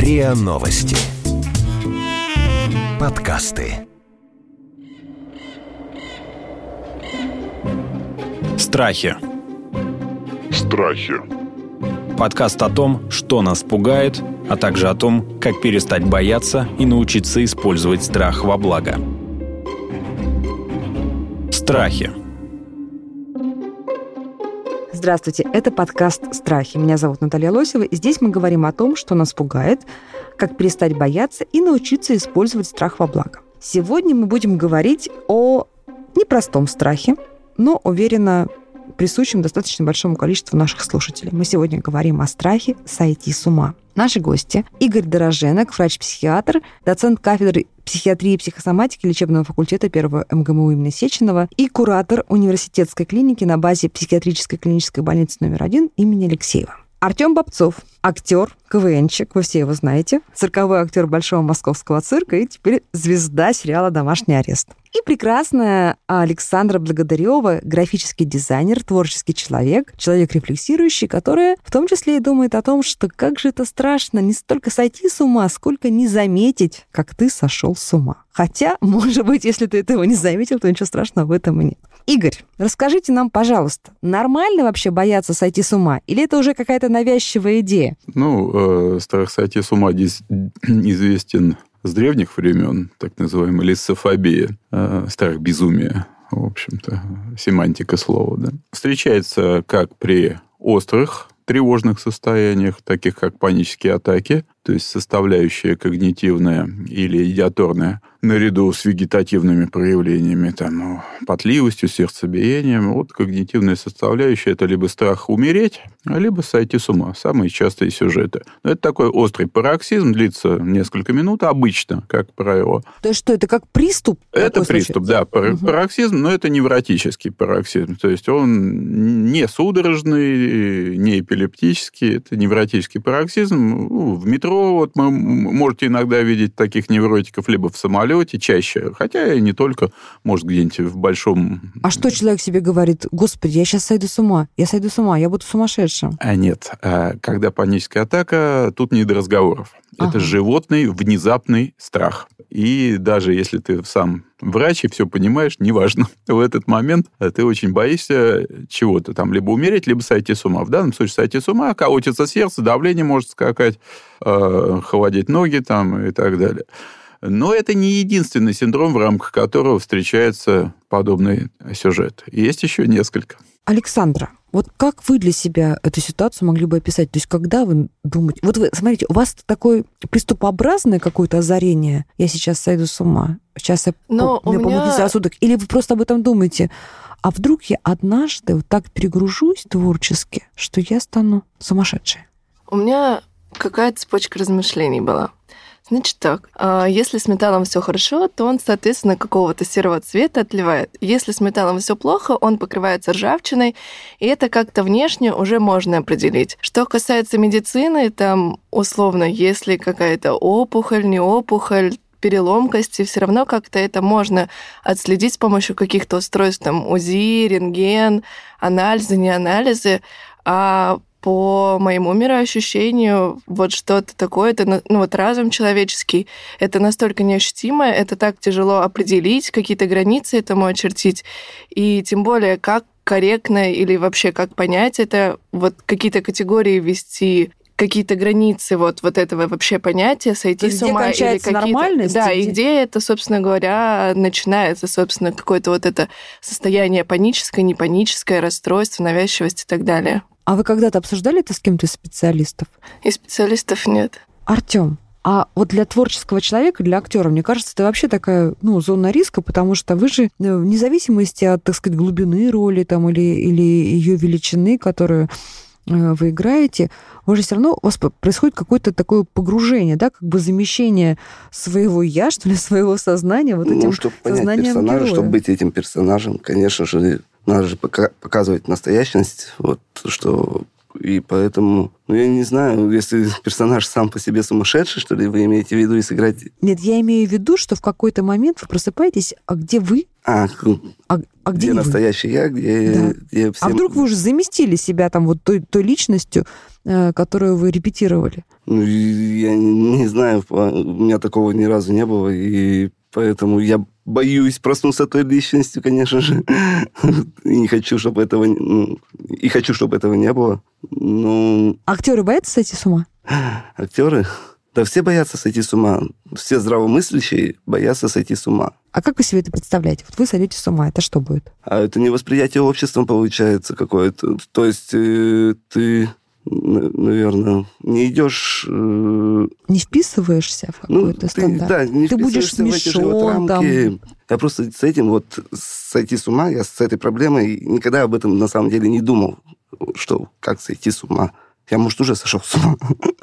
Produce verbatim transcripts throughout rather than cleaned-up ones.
РИА Новости. Подкасты. Страхи. Страхи. Подкаст о том, что нас пугает, а также о том, как перестать бояться и научиться использовать страх во благо. Страхи. Здравствуйте, это подкаст «Страхи». Меня зовут Наталья Лосева, и здесь мы говорим о том, что нас пугает, как перестать бояться и научиться использовать страх во благо. Сегодня мы будем говорить о непростом страхе, но, уверена, присущем достаточно большому количеству наших слушателей. Мы сегодня говорим о страхе сойти с ума. Наши гости – Игорь Дороженок, врач-психиатр, доцент кафедры психиатрии и психосоматики лечебного факультета первого эм гэ эм у имени Сеченова и куратор университетской клиники на базе психиатрической клинической больницы номер один имени Алексеева. Артем Бобцов, актер, ка вэ энщик, вы все его знаете, цирковой актер Большого московского цирка и теперь звезда сериала «Домашний арест». И прекрасная Александра Благодарева, графический дизайнер, творческий человек, человек рефлексирующий, которая в том числе и думает о том, что как же это страшно не столько сойти с ума, сколько не заметить, как ты сошел с ума. Хотя, может быть, если ты этого не заметил, то ничего страшного в этом и нет. Игорь, расскажите нам, пожалуйста, нормально вообще бояться сойти с ума? Или это уже какая-то навязчивая идея? Ну, э, страх сойти с ума известен с древних времен, так называемая лиссофобия, э, страх безумия, в общем-то, семантика слова. Да? Встречается как при острых тревожных состояниях, таких как панические атаки, то есть составляющая когнитивная или идиаторная, наряду с вегетативными проявлениями, там, ну, потливостью, сердцебиением. Вот когнитивная составляющая – это либо страх умереть, либо сойти с ума. Самые частые сюжеты. Но это такой острый пароксизм, длится несколько минут обычно, как правило. То есть что, это как приступ? Это приступ, да, пар- угу. пароксизм, но это невротический пароксизм. То есть он не судорожный, не эпилептический, это невротический пароксизм. В метро вот вы можете иногда видеть таких невротиков либо в самолете чаще, хотя и не только, может, где-нибудь в большом... А что человек себе говорит? Господи, я сейчас сойду с ума, я сойду с ума, я буду сумасшедшим. А нет, когда паническая атака, тут не до разговоров. Ага. Это животный внезапный страх. И даже если ты сам врач и все понимаешь, неважно. В этот момент ты очень боишься чего-то там, либо умереть, либо сойти с ума. В данном случае сойти с ума, колотится сердце, давление может скакать, э, холодеть ноги там и так далее. Но это не единственный синдром, в рамках которого встречается подобный сюжет. Есть еще несколько. Александра, вот как вы для себя эту ситуацию могли бы описать? То есть когда вы думаете... Вот вы, смотрите, у вас такое приступообразное какое-то озарение, я сейчас сойду с ума, сейчас я Но мне меня... помогите рассудок, или вы просто об этом думаете, а вдруг я однажды вот так перегружусь творчески, что я стану сумасшедшей? У меня какая-то цепочка размышлений была. Значит так, если с металлом все хорошо, то он, соответственно, какого-то серого цвета отливает. Если с металлом все плохо, он покрывается ржавчиной, и это как-то внешне уже можно определить. Что касается медицины, там, условно, если какая-то опухоль, не опухоль, перелом кости, все равно как-то это можно отследить с помощью каких-то устройств, там, УЗИ, рентген, анализы, не анализы, а по моему мироощущению, вот что-то такое, это, ну вот разум человеческий, это настолько неощутимо, это так тяжело определить, какие-то границы этому очертить, и тем более, как корректно или вообще как понять это, вот какие-то категории ввести, какие-то границы вот, вот этого вообще понятия, сойти с ума. Где кончается нормальность? Да, и где это, собственно говоря, начинается, собственно, какое-то вот это состояние паническое, непаническое, расстройство, навязчивость и так далее. А вы когда-то обсуждали это с кем-то из специалистов? Из специалистов нет. Артём, а вот для творческого человека, для актера, мне кажется, это вообще такая, ну, зона риска, потому что вы же вне зависимости от, так сказать, глубины роли там, или, или ее величины, которую вы играете, вы же все равно у вас происходит какое-то такое погружение, да, как бы замещение своего я, что ли, своего сознания вот этим ну, чтобы понять сознанием персонажа, героя. Чтобы быть этим персонажем, конечно же, надо же пока- показывать настоящность, вот, что... И поэтому, ну, я не знаю, если персонаж сам по себе сумасшедший, что ли, вы имеете в виду и сыграть... Нет, я имею в виду, что в какой-то момент вы просыпаетесь, а где вы? А, а, а где, где настоящий вы? я, где... Да. где всем... А вдруг вы уже заместили себя там вот той, той личностью, которую вы репетировали? Ну, я не знаю, у меня такого ни разу не было, и поэтому я боюсь проснуться той личностью, конечно же. И не хочу, чтобы этого... Ну, и хочу, чтобы этого не было. Но... Актеры боятся сойти с ума? Актеры? Да все боятся сойти с ума. Все здравомыслящие боятся сойти с ума. А как вы себе это представляете? Вот вы сойдете с ума, это что будет? А это не восприятие обществом получается какое-то. То есть э, ты... наверное, не идешь... Э... Не вписываешься в какой-то ну, стандарт? Ты, да, не ты будешь смешон вот там. Я просто с этим вот сойти с ума, я с этой проблемой никогда об этом на самом деле не думал, что как сойти с ума. Я, может, уже сошел с ума.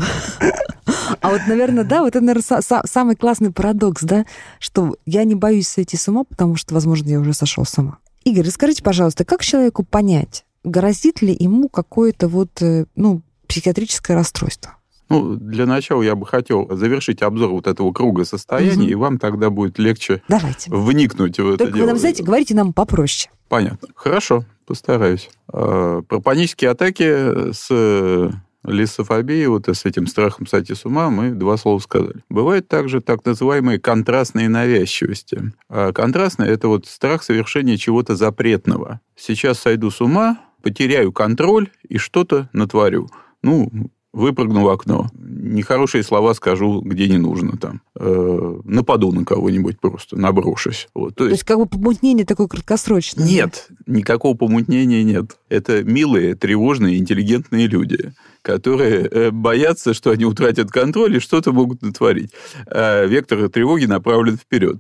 А вот, наверное, да, вот это, наверное, самый классный парадокс, да, что я не боюсь сойти с ума, потому что, возможно, я уже сошел с ума. Игорь, расскажите, пожалуйста, как человеку понять, грозит ли ему какое-то вот, ну, психиатрическое расстройство? Ну, для начала я бы хотел завершить обзор вот этого круга состояний, угу. и вам тогда будет легче Давайте. вникнуть в это Только дело. вы нам, знаете, говорите нам попроще. Понятно. Хорошо, постараюсь. Про панические атаки с лиссофобией, вот с этим страхом сойти с ума, мы два слова сказали. Бывают также так называемые контрастные навязчивости. А контрастные – это вот страх совершения чего-то запретного. Сейчас сойду с ума, потеряю контроль и что-то натворю. Ну, выпрыгну в окно, нехорошие слова скажу, где не нужно, там, э, нападу на кого-нибудь просто, наброшусь. Вот. То, То есть, как бы помутнение такое краткосрочное? Нет, да? Никакого помутнения нет. Это милые, тревожные, интеллигентные люди, которые боятся, что они утратят контроль и что-то могут натворить. Вектор тревоги направлен вперед.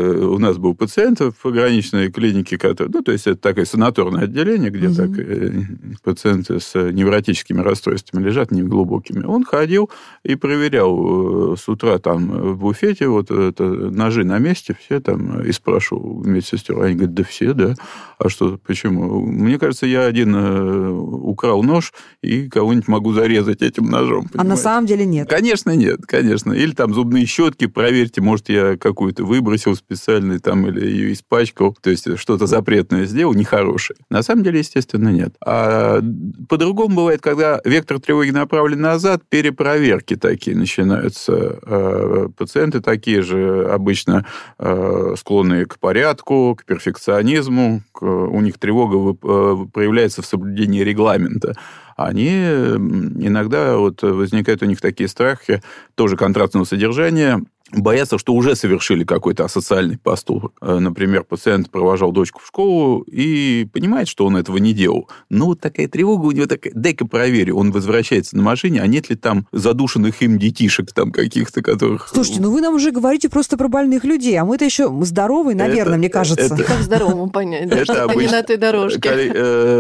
У нас был пациент в пограничной клинике, который, ну, то есть это такое санаторное отделение, где угу. так пациенты с невротическими расстройствами лежат, неглубокими. Он ходил и проверял с утра там в буфете, вот это, ножи на месте, все там, и спрашивал медсестер. Они говорят, да все, да. А что, почему? Мне кажется, я один украл нож и кого-нибудь могу зарезать этим ножом. Понимаете? А на самом деле нет? Конечно, нет, конечно. Или там зубные щетки, проверьте, может, я какую-то выбросил специально там, или ее испачкал, то есть что-то запретное сделал, нехорошее. На самом деле, естественно, нет. А по-другому бывает, когда вектор тревоги направлен назад, перепроверки такие начинаются. Пациенты такие же обычно склонные к порядку, к перфекционизму, у них тревога проявляется в соблюдении регламента. Они иногда, вот возникают у них такие страхи, тоже контрастного содержания, боятся, что уже совершили какой-то асоциальный поступок. Например, пациент провожал дочку в школу и понимает, что он этого не делал. Но вот такая тревога у него такая, дай-ка проверю. Он возвращается на машине, а нет ли там задушенных им детишек там каких-то, которых... Слушайте, ну вы нам уже говорите просто про больных людей, а мы-то еще здоровые, наверное, это, мне кажется. Это, как здоровому понять, да, что это не на той дорожке.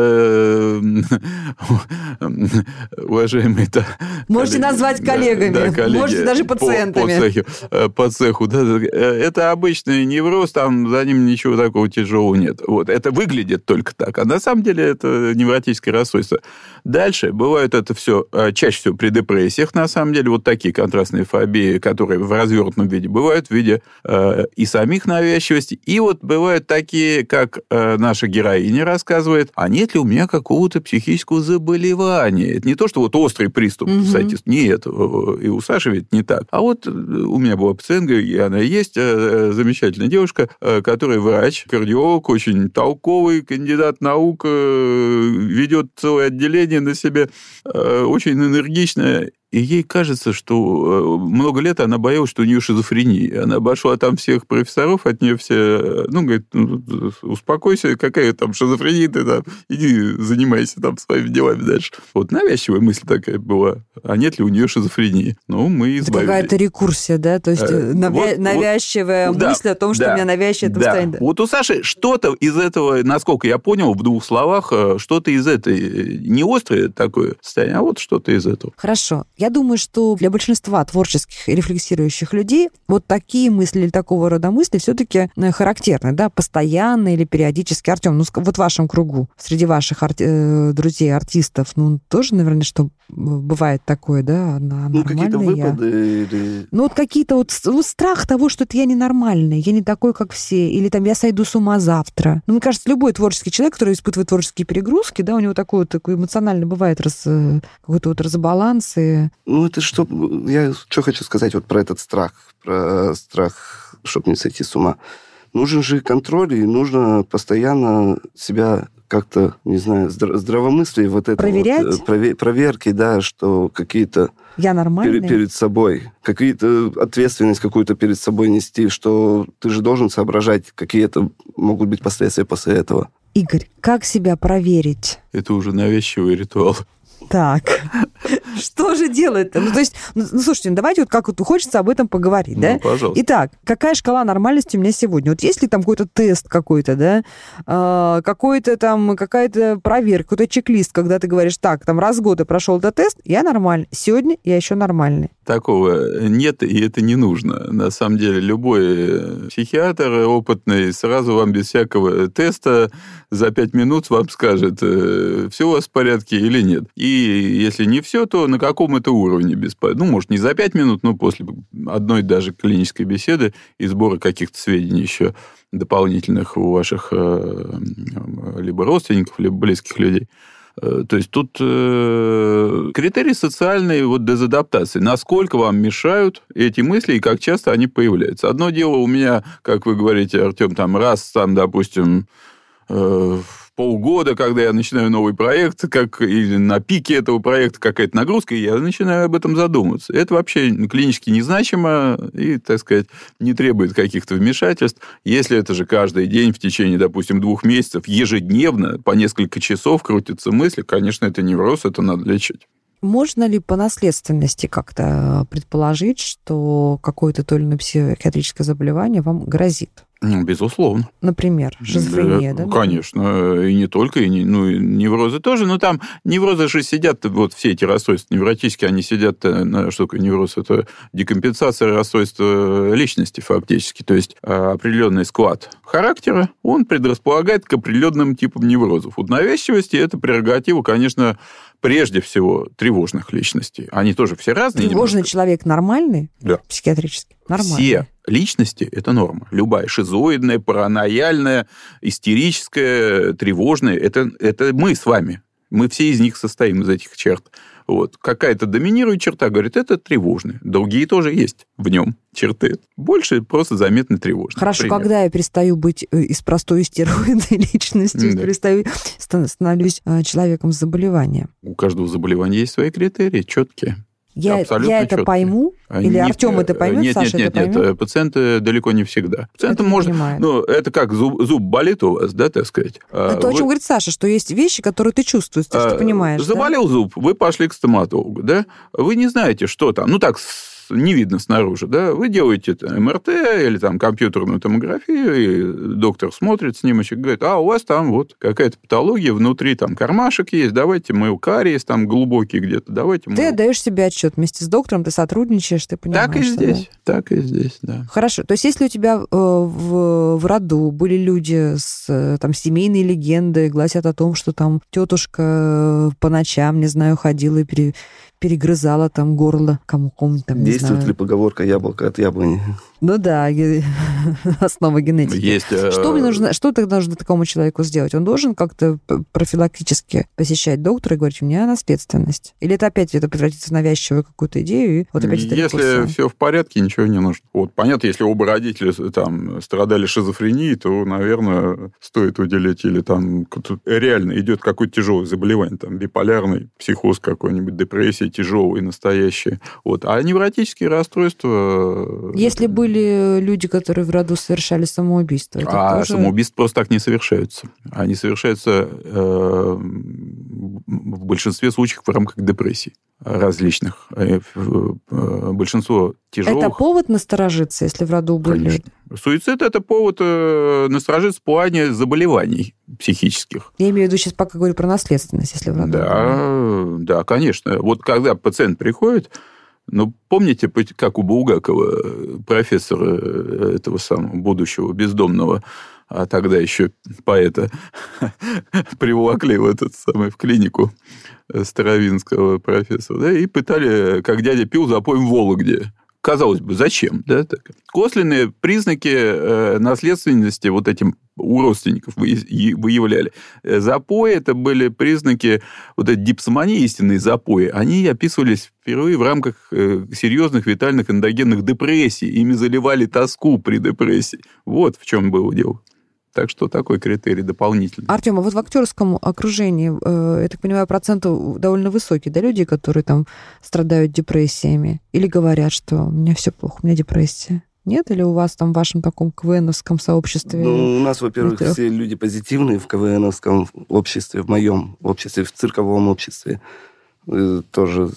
Уважаемые... Можете назвать коллегами, можете даже пациентами. По цеху. Да, это обычный невроз, там за ним ничего такого тяжелого нет. Вот. Это выглядит только так. А на самом деле это невротическое расстройство. Дальше бывает это все чаще всего при депрессиях, на самом деле. Вот такие контрастные фобии, которые в развернутом виде бывают, в виде э, и самих навязчивостей. И вот бывают такие, как э, наша героиня рассказывает, а нет ли у меня какого-то психического заболевания? Это не то, что вот острый приступ. Угу. Кстати, нет. И у Саши ведь не так. А вот у меня была пациентка, и она есть, замечательная девушка, которая врач, кардиолог, очень толковый, кандидат наук, ведет целое отделение на себе, очень энергичная. И ей кажется, что много лет она боялась, что у нее шизофрения. Она обошла там всех профессоров, от нее все, ну, говорит, ну, успокойся, какая там шизофрения, ты там, иди занимайся там своими делами дальше. Вот навязчивая мысль такая была, а нет ли у нее шизофрении? Ну, мы избавились. Это какая-то рекурсия, да? То есть э, навя... вот, навязчивая вот, мысль да, о том, что да, у меня навязчивое это да. состояние. Вот у Саши что-то из этого, насколько я понял, в двух словах, что-то из этой, не острое такое состояние, а вот что-то из этого. Хорошо. Я думаю, что для большинства творческих и рефлексирующих людей вот такие мысли или такого рода мысли все-таки характерны, да, постоянно или периодически. Артем, ну вот в вашем кругу, среди ваших арти- э, друзей, артистов, ну тоже, наверное, что бывает такое, да, на Ну, какие-то выпады я. или... Ну, вот какие-то вот ну, страх того, что это я ненормальный, я не такой, как все, или там я сойду с ума завтра. Ну, мне кажется, любой творческий человек, который испытывает творческие перегрузки, да, у него такой вот такой эмоционально бывает раз, какой-то вот разбаланс. И... Ну, это что... Я что хочу сказать вот про этот страх, про страх, чтобы не сойти с ума. Нужен же контроль, и нужно постоянно себя как-то, не знаю, здравомыслие вот это проверять? Вот, провер, проверки, да, что какие-то... Я нормальный? Перед, перед собой. Какие-то ответственность какую-то перед собой нести, что ты же должен соображать, какие это могут быть последствия после этого. Игорь, как себя проверить? Это уже навязчивый ритуал. Так, что же делать-то? Ну, то есть, ну, слушайте, ну, давайте вот как вот хочется об этом поговорить, Ну, да? пожалуйста. Итак, какая шкала нормальности у меня сегодня? Вот есть ли там какой-то тест какой-то, да? А, какой-то там, какая-то проверка, какой-то чек-лист, когда ты говоришь, так, там раз в год я прошел этот тест, я нормальный. Сегодня я еще нормальный. Такого нет, и это не нужно. На самом деле, любой психиатр опытный сразу вам без всякого теста за пять минут вам скажет, все у вас в порядке или нет. И если не все, то на каком это уровне беспорядка. Ну, может, не за пять минут, но после одной даже клинической беседы и сбора каких-то сведений еще дополнительных у ваших либо родственников, либо близких людей. То есть тут э, критерий социальной вот дезадаптации. Насколько вам мешают эти мысли и как часто они появляются. Одно дело у меня, как вы говорите, Артем, там раз, там, допустим, э, полгода, когда я начинаю новый проект, как, или на пике этого проекта какая-то нагрузка, и я начинаю об этом задумываться. Это вообще клинически незначимо и, так сказать, не требует каких-то вмешательств. Если это же каждый день в течение, допустим, двух месяцев ежедневно по несколько часов крутятся мысли, конечно, это невроз, это надо лечить. Можно ли по наследственности как-то предположить, что какое-то то или иное психиатрическое заболевание вам грозит? Ну, безусловно. Например, шизофрения, да? да? Конечно, и не только, и не, ну, и неврозы тоже, но там неврозы же сидят, вот все эти расстройства невротические, они сидят, на, что такое невроз, это декомпенсация расстройства личности фактически, то есть определенный склад характера, он предрасполагает к определенным типам неврозов. Вот навязчивости – это прерогатива, конечно, прежде всего тревожных личностей. Они тоже все разные. Тревожный немножко. Человек нормальный? Да. Психиатрически? Нормальный. Все личности – это норма. Любая шизоидная, паранояльная, истерическая, тревожная – это, это мы с вами. Мы все из них состоим, из этих черт. Вот. Какая-то доминирует черта, говорит, это тревожный. Другие тоже есть в нем черты. Больше просто заметно тревожный. Хорошо, Пример. Когда я перестаю быть из простой истероидной личностью, да. перестаю, становлюсь человеком с заболеванием? У каждого заболевания есть свои критерии, четкие. Я, я это четкие. пойму? Или нет, Артем это поймет, нет, Саша нет, это нет, поймет? Нет, пациенты далеко не всегда. Пациенты может, ну, это как зуб, зуб болит у вас, да, так сказать. Это вы... о чем говорит Саша, что есть вещи, которые ты чувствуешь, ты а, понимаешь. Заболел да? зуб, вы пошли к стоматологу, да? Вы не знаете, что там. Ну, так, не видно снаружи, да? Вы делаете эм эр тэ или там компьютерную томографию, и доктор смотрит снимочек, говорит, а у вас там вот какая-то патология, внутри там кармашек есть, давайте мы кариес там глубокий где-то, давайте мы... Ты отдаешь себе отчет вместе с доктором, ты сотрудничаешь, ты понимаешь. Так и здесь, да? так и здесь, да. Хорошо, то есть если у тебя э, в, в роду были люди с там семейной легендой, гласят о том, что там тетушка по ночам, не знаю, ходила и пере... перегрызала там горло кому-кому там, не Действует знаю. ли поговорка «яблоко от яблони»? Ну да, основа генетики. Есть, что мне нужно, что тогда нужно такому человеку сделать? Он должен как-то профилактически посещать доктора и говорить, у меня наследственность? Или это опять это превратится в навязчивую какую-то идею? И вот опять это если рекурсия? Все в порядке, ничего не нужно. Вот понятно, если оба родителя там страдали шизофренией, то, наверное, стоит уделить или там реально идет какое-то тяжелое заболевание, там биполярный психоз какой-нибудь, депрессия тяжелая, настоящая. Вот. А невротические расстройства... Если были люди, которые в роду совершали самоубийство. Это а тоже... самоубийства просто так не совершаются. Они совершаются э, в большинстве случаев в рамках депрессии. различных. Большинство тяжелых... Это повод насторожиться, если в роду были? Конечно. Суицид – это повод насторожиться в плане заболеваний психических. Я имею в виду сейчас пока говорю про наследственность, если в роду. Да, да, конечно. Вот когда пациент приходит, ну, помните, как у Булгакова, профессора этого самого будущего бездомного, а тогда еще поэта, приволокли в этот самый, в клинику старовинского профессора, да, и пытали, как дядя пил запой в Вологде. Казалось бы, зачем? Да? Косвенные признаки наследственности вот этим у родственников выявляли. Запои – это были признаки, вот этой дипсомании, истинные запои, они описывались впервые в рамках серьезных витальных эндогенных депрессий. Ими заливали тоску при депрессии. Вот в чем было дело. Так что такой критерий дополнительный. Артем, а вот в актерском окружении, э, я так понимаю, процент довольно высокий, да, людей, которые там страдают депрессиями? Или говорят, что у меня все плохо, у меня депрессия? Нет? Или у вас там в вашем таком КВНовском сообществе? Ну, у нас, во-первых, это... все люди позитивные в КВНовском обществе, в моем обществе, в цирковом обществе э, тоже.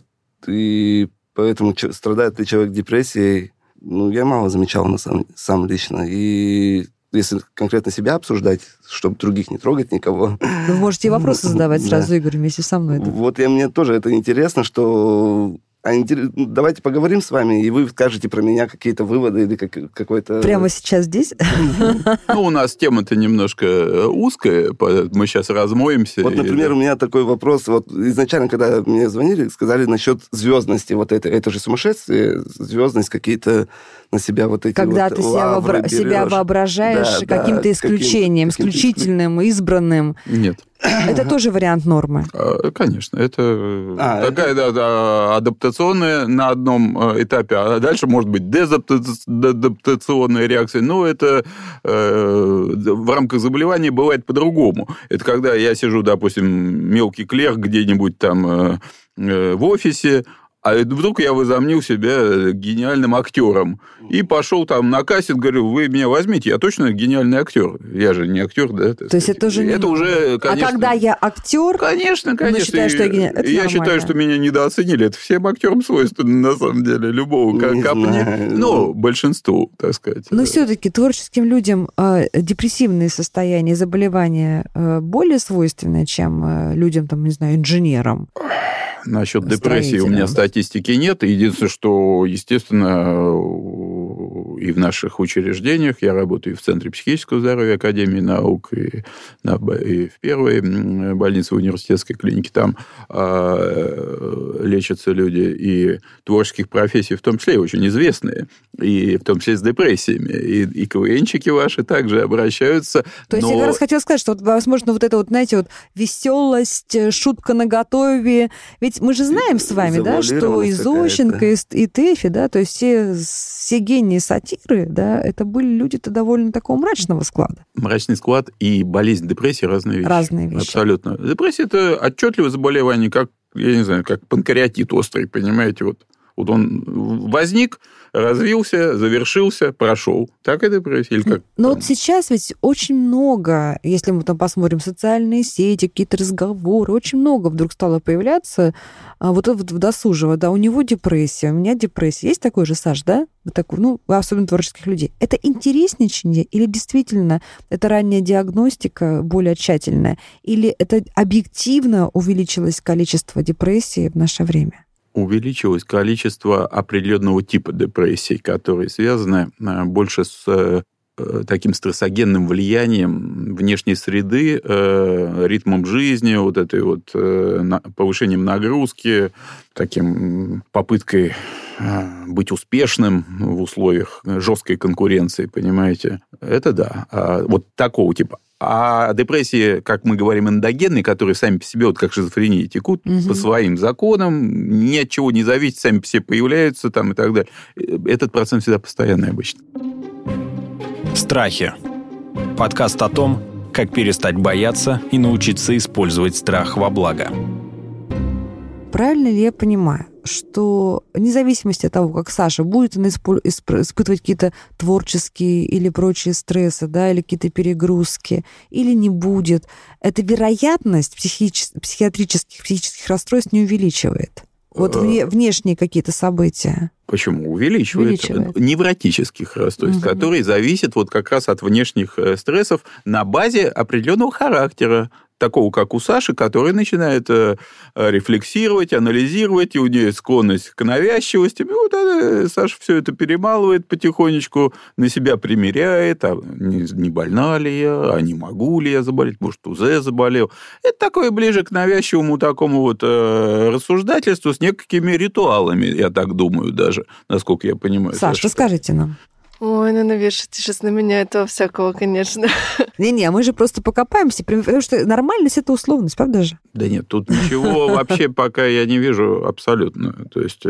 И поэтому страдает ли человек депрессией, ну, я мало замечал на сам, сам лично. И если конкретно себя обсуждать, чтобы других не трогать никого. Вы можете вопросы задавать сразу, Игорь, вместе со мной. Вот я, мне тоже это интересно, что... А интерес... Давайте поговорим с вами, и вы скажете про меня какие-то выводы или как... какой-то... Прямо сейчас здесь? Ну, у нас тема-то немножко узкая, мы сейчас размоемся. Вот, например, или... у меня такой вопрос. Вот изначально, когда мне звонили, сказали насчет звездности. Вот это, это же сумасшествие, звездность, какие-то на себя вот эти когда вот ты себя, вообра... себя воображаешь да, каким-то да, исключением, каким-то... исключительным, избранным. Нет. Это тоже вариант нормы? Конечно. Это а, такая это... Да, да, адаптационная на одном этапе, а дальше может быть дезадаптационная реакция. Но это э, в рамках заболевания бывает по-другому. Это когда я сижу, допустим, мелкий клерк где-нибудь там э, э, в офисе, а вдруг я возомнил себя гениальным актером. И пошел там на кастинг, говорю, вы меня возьмите, я точно гениальный актер. Я же не актер, да? То есть это уже... Это уже, конечно... А когда я актер, конечно, конечно. Считаю, что я, это я считаю, что меня недооценили. Это всем актерам свойственно, на самом деле, любого не капни. Знаю. Ну, большинству, так сказать. Но все-таки творческим людям э, депрессивные состояния, заболевания э, более свойственны, чем э, людям, там, не знаю, инженерам. Насчет депрессии у меня статистики нет. Единственное, что, естественно, и в наших учреждениях, я работаю и в Центре психического здоровья Академии наук, и, на, и в первой больнице университетской клиники, там э, лечатся люди и творческих профессий, в том числе и очень известные, и в том числе с депрессиями. И, и КВНчики ваши также обращаются. То есть но... я как раз хотела сказать, что, вот, возможно, вот это вот, знаете, вот веселость, шутка наготове. Ведь мы же знаем с вами, да, что и Зощенко, и, и Тэфи, да, то есть все, все гении сатиры, да, это были люди-то довольно такого мрачного склада. Мрачный склад и болезнь депрессии разные вещи. Разные вещи. Абсолютно. Депрессия – это отчетливое заболевание, как, я не знаю, как панкреатит острый, понимаете, вот. Вот он возник, развился, завершился, прошел. Так и депрессия? Или как? Но вот сейчас ведь очень много, если мы там посмотрим социальные сети, какие-то разговоры, очень много вдруг стало появляться вот это вот в досужего, да, у него депрессия, у меня депрессия. Есть такой же, Саш, да? Вот такой, ну, особенно творческих людей. Это интересничание или действительно это ранняя диагностика более тщательная? Или это объективно увеличилось количество депрессии в наше время? Увеличилось количество определенного типа депрессий, которые связаны больше с таким стрессогенным влиянием внешней среды, ритмом жизни, вот этой вот повышением нагрузки, таким попыткой быть успешным в условиях жесткой конкуренции, понимаете? Это да. Вот такого типа. А депрессии, как мы говорим, эндогенные, которые сами по себе, вот как шизофрения, текут угу. по своим законам, ни от чего не зависят, сами по себе появляются там и так далее. Этот процент всегда постоянный обычно. Страхи. Подкаст о том, как перестать бояться и научиться использовать страх во благо. Правильно ли я понимаю, что вне зависимости от того, как Саша будет она исп- исп- испытывать какие-то творческие или прочие стрессы, да, или какие-то перегрузки, или не будет, эта вероятность психич- психиатрических, психических расстройств не увеличивает? Вот вне, внешние какие-то события. Почему? Увеличивает. Увеличивает. Невротических расстройств, угу. которые зависят вот как раз от внешних стрессов на базе определенного характера, такого, как у Саши, который начинает э, рефлексировать, анализировать, и у нее склонность к навязчивости. И вот э, Саша все это перемалывает потихонечку, на себя примеряет, а не, не больна ли я, а не могу ли я заболеть, может, УЗ заболел. Это такое ближе к навязчивому такому вот э, рассуждательству с некими ритуалами, я так думаю даже, насколько я понимаю. Саш, что скажите нам? Ой, ну навешайте сейчас на меня этого всякого, конечно. Не-не, мы же просто покопаемся, потому что нормальность – это условность, правда же? Да нет, тут ничего вообще пока я не вижу абсолютно. То есть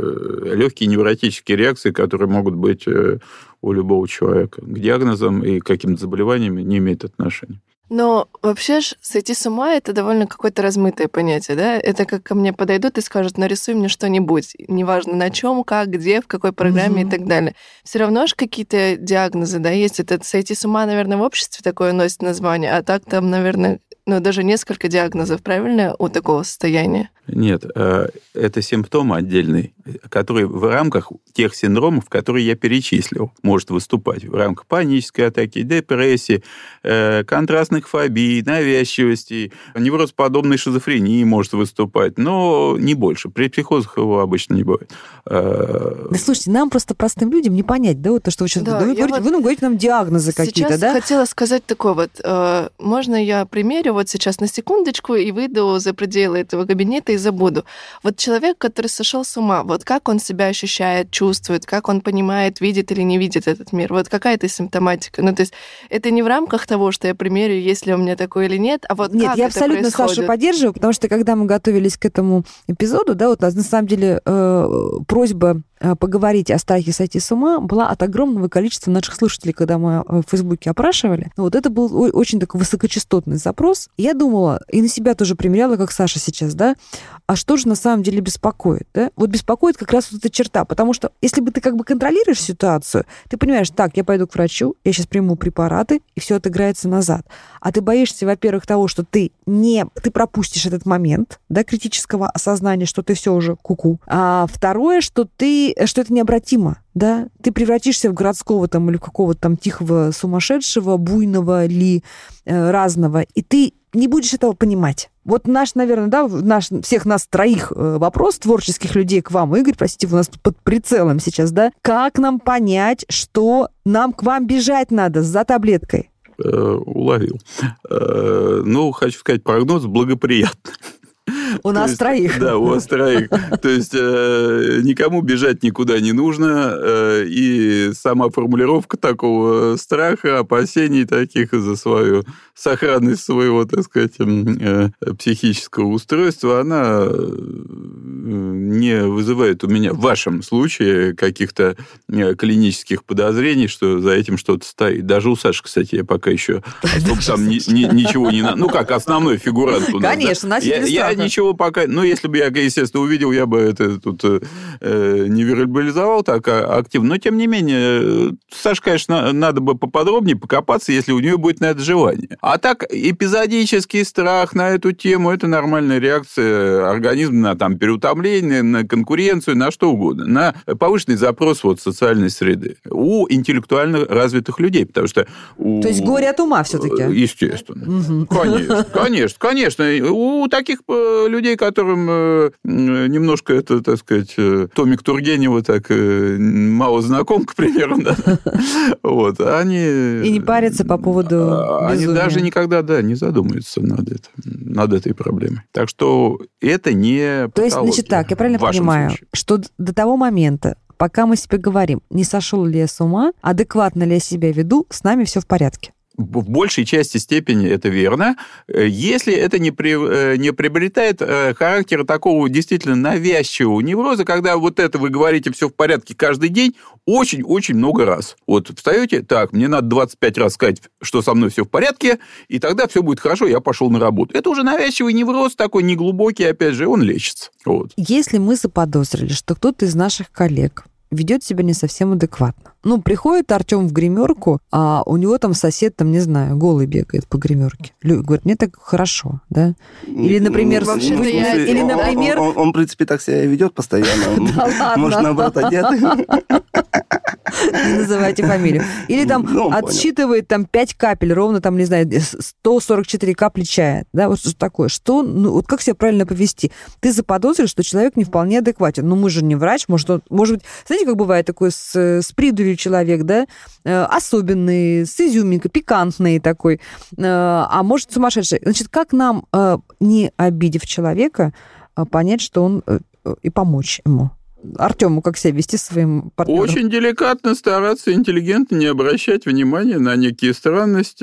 легкие невротические реакции, которые могут быть у любого человека, к диагнозам и каким-то заболеваниям не имеют отношения. Но вообще ж сойти с ума — это довольно какое-то размытое понятие, да? Это как ко мне подойдут и скажут: нарисуй мне что-нибудь, неважно на чем, как, где, в какой программе mm-hmm. и так далее. Все равно же какие-то диагнозы, да, есть. Это сойти с ума, наверное, в обществе такое носит название, а так там, наверное, ну, даже несколько диагнозов, правильно, у такого состояния? Нет, это симптомы отдельные, которые в рамках тех синдромов, которые я перечислил, может выступать. В рамках панической атаки, депрессии, контрастных фобий, навязчивости, неврозоподобной шизофрении может выступать, но не больше. При психозах его обычно не бывает. Да, слушайте, нам просто простым людям не понять, да, вот то, что вы сейчас да, вы, говорите, вот вы нам говорите нам диагнозы какие-то, да? Сейчас хотела сказать такое вот, можно я примерю вот сейчас на секундочку и выйду за пределы этого кабинета и забуду. Вот человек, который сошел с ума, вот как он себя ощущает, чувствует, как он понимает, видит или не видит этот мир, вот какая-то симптоматика. Ну, то есть это не в рамках того, что я примерю, есть ли у меня такое или нет, а вот нет, как я это абсолютно происходит. Сашу поддерживаю, потому что когда мы готовились к этому эпизоду, да, вот на самом деле э, просьба поговорить о страхе сойти с ума была от огромного количества наших слушателей, когда мы в Фейсбуке опрашивали. Вот это был очень такой высокочастотный запрос. Я думала, и на себя тоже примеряла, как Саша сейчас, да, а что же на самом деле беспокоит, да? Вот беспокоит как раз вот эта черта, потому что если бы ты как бы контролируешь ситуацию, ты понимаешь, так, я пойду к врачу, я сейчас приму препараты, и все отыграется назад. А ты боишься, во-первых, того, что ты не, ты пропустишь этот момент, да, критического осознания, что ты все уже ку-ку. А второе, что ты что это необратимо, да, ты превратишься в городского там или какого-то там тихого сумасшедшего, буйного ли, э, разного, и ты не будешь этого понимать. Вот наш, наверное, да, наш, всех нас троих вопрос творческих людей к вам, Игорь, простите, вы у нас под прицелом сейчас, да, как нам понять, что нам к вам бежать надо за таблеткой? Э, уловил. Э, ну, хочу сказать, прогноз благоприятный. У нас есть, троих. Да, у вас троих. То есть э, никому бежать никуда не нужно, э, и сама формулировка такого страха, опасений таких за свою сохранность своего, так сказать, э, психического устройства, она не вызывает у меня в вашем случае каких-то клинических подозрений, что за этим что-то стоит. Даже у Саши, кстати, я пока еще особо там ни, ни, ничего не... Ну, как основной фигурант у нас. Конечно, да? я, я ничего пока... Ну, если бы я, естественно, увидел, я бы это тут э, не вербализовал так активно. Но, тем не менее, Саше, конечно, надо бы поподробнее покопаться, если у нее будет на это желание. А так, эпизодический страх на эту тему – это нормальная реакция организма на там, переутомление, на конкуренцию, на что угодно. На повышенный запрос вот, социальной среды. У интеллектуально развитых людей. Потому что у... То есть горе от ума все-таки? Естественно. Угу. Конечно, конечно, конечно. У таких людей, которым немножко это, так сказать, Томик Тургенева так мало знаком, к примеру, да. Вот, они... И не парятся по поводу безумия. Они даже никогда, да, не задумаются над, это, над этой проблемой. Так что это не То есть, значит так, я правильно понимаю, случае. Что до того момента, пока мы себе говорим, не сошел ли я с ума, адекватно ли я себя веду, с нами все в порядке. В большей части степени это верно, если это не, при, не приобретает характер такого действительно навязчивого невроза, когда вот это вы говорите все в порядке каждый день, очень-очень много раз. Вот встаете, так, мне надо двадцать пять раз сказать, что со мной все в порядке, и тогда все будет хорошо, я пошел на работу. Это уже навязчивый невроз такой неглубокий, опять же, он лечится. Вот. Если мы заподозрили, что кто-то из наших коллег ведет себя не совсем адекватно. Ну, приходит Артем в гримерку, а у него там сосед, там, не знаю, голый бегает по гримерке. Говорит, мне так хорошо, да? Или, например... Ну, вообще-то вы- я- или, он, например... Он, он, он, в принципе, так себя и ведет постоянно. Да ладно. Может, наоборот, одетый. Не называйте фамилию. Или там Ну, он понял. отсчитывает там пять капель, ровно там, не знаю, сто сорок четыре капли чая. Да, вот что такое. Что, ну, вот как себя правильно повести? Ты заподозришь, что человек не вполне адекватен. Ну, мы же не врач, может, он, может быть, знаете, как бывает такой с, с придурью человек, да, э, особенный, с изюминкой, пикантный такой, э, а может, сумасшедший. Значит, как нам, э, не обидев человека, э, понять, что он, э, и помочь ему? Артему как себя вести со своим партнером? Очень деликатно стараться интеллигентно не обращать внимания на некие странности,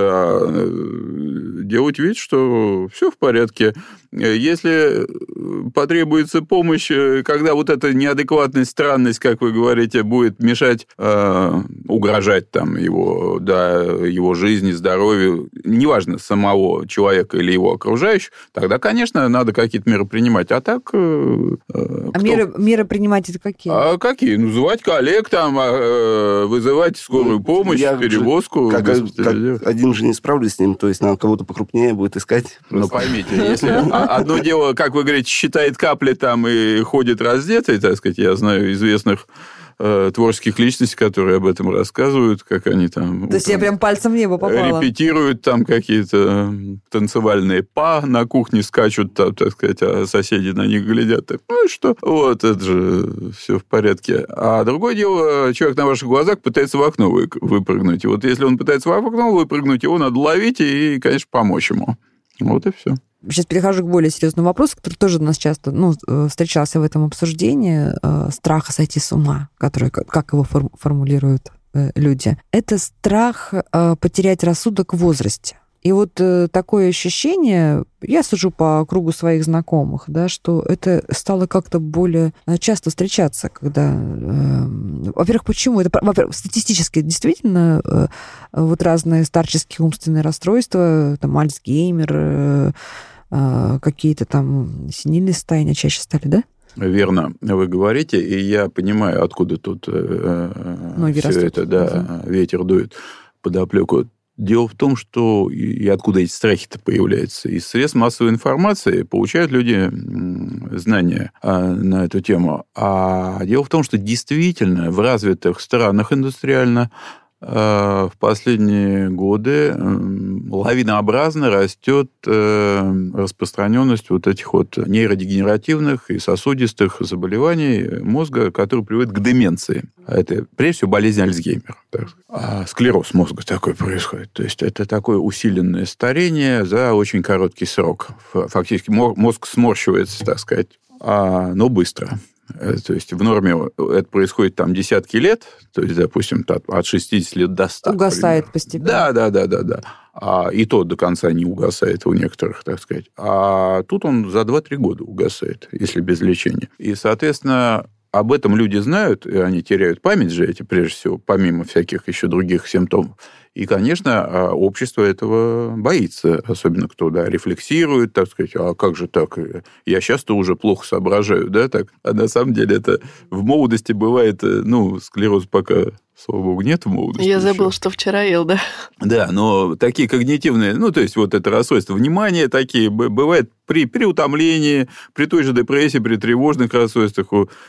а делать вид, что все в порядке. Если потребуется помощь, когда вот эта неадекватность, странность, как вы говорите, будет мешать, э, угрожать там его, да, его жизни, здоровью, неважно, самого человека или его окружающих, тогда, конечно, надо какие-то меры принимать. А так... Э, А кто... меры, меры принимать это какие? А какие? Ну, звать коллег, там, э, вызывать скорую помощь, Я перевозку. Как, как один же не справлюсь с ним, то есть надо кого-то покрупнее будет искать. Ну, поймите, если одно дело, как вы говорите, считает капли там и ходит раздетый, так сказать, я знаю известных э, творческих личностей, которые об этом рассказывают, как они там... То есть я прям пальцем в небо попала. Репетируют там какие-то танцевальные па на кухне, скачут там, так сказать, а соседи на них глядят. Так, ну и что? Вот, это же все в порядке. А другое дело, человек на ваших глазах пытается в окно вы, выпрыгнуть. И вот если он пытается в окно выпрыгнуть, его надо ловить и, конечно, помочь ему. Вот и все. Сейчас перехожу к более серьезному вопросу, который тоже у нас часто ну, встречался в этом обсуждении. Э, страха сойти с ума, который, как его форм, формулируют э, люди. Это страх э, потерять рассудок в возрасте. И вот э, такое ощущение, я сужу по кругу своих знакомых, да, что это стало как-то более часто встречаться, когда... Э, во-первых, почему? Это, во-первых, статистически действительно э, вот разные старческие умственные расстройства, там, Альцгеймер, э, э, какие-то там синильные состояния чаще стали, да? Верно, вы говорите, и я понимаю, откуда тут э, все растут. Это, да, угу. Ветер дует подоплеку. Дело в том, что и откуда эти страхи-то появляются. Из средств массовой информации получают люди знания на эту тему. А дело в том, что действительно в развитых странах индустриально в последние годы лавинообразно растет распространенность вот этих вот нейродегенеративных и сосудистых заболеваний мозга, которые приводят к деменции. Это, прежде всего, болезнь Альцгеймера. А склероз мозга такой происходит. То есть это такое усиленное старение за очень короткий срок. Фактически мозг сморщивается, так сказать, но быстро. То есть в норме это происходит там десятки лет, то есть, допустим, от шестидесяти лет до ста. Угасает постепенно. Да, да, да, да, да. А, и то до конца не угасает у некоторых, так сказать. А тут он за два-три года угасает, если без лечения. И, соответственно, об этом люди знают, и они теряют память же эти, прежде всего, помимо всяких еще других симптомов. И, конечно, общество этого боится, особенно кто, да, рефлексирует, так сказать, а как же так, я сейчас-то уже плохо соображаю, да, так, а на самом деле это в молодости бывает, ну, склероз пока, слава богу, нет в молодости. Я еще. забыл, что вчера ел, да. Да, но такие когнитивные, ну, то есть вот это расстройство внимания такие, бывает при, при утомлении, при той же депрессии, при тревожных расстройствах,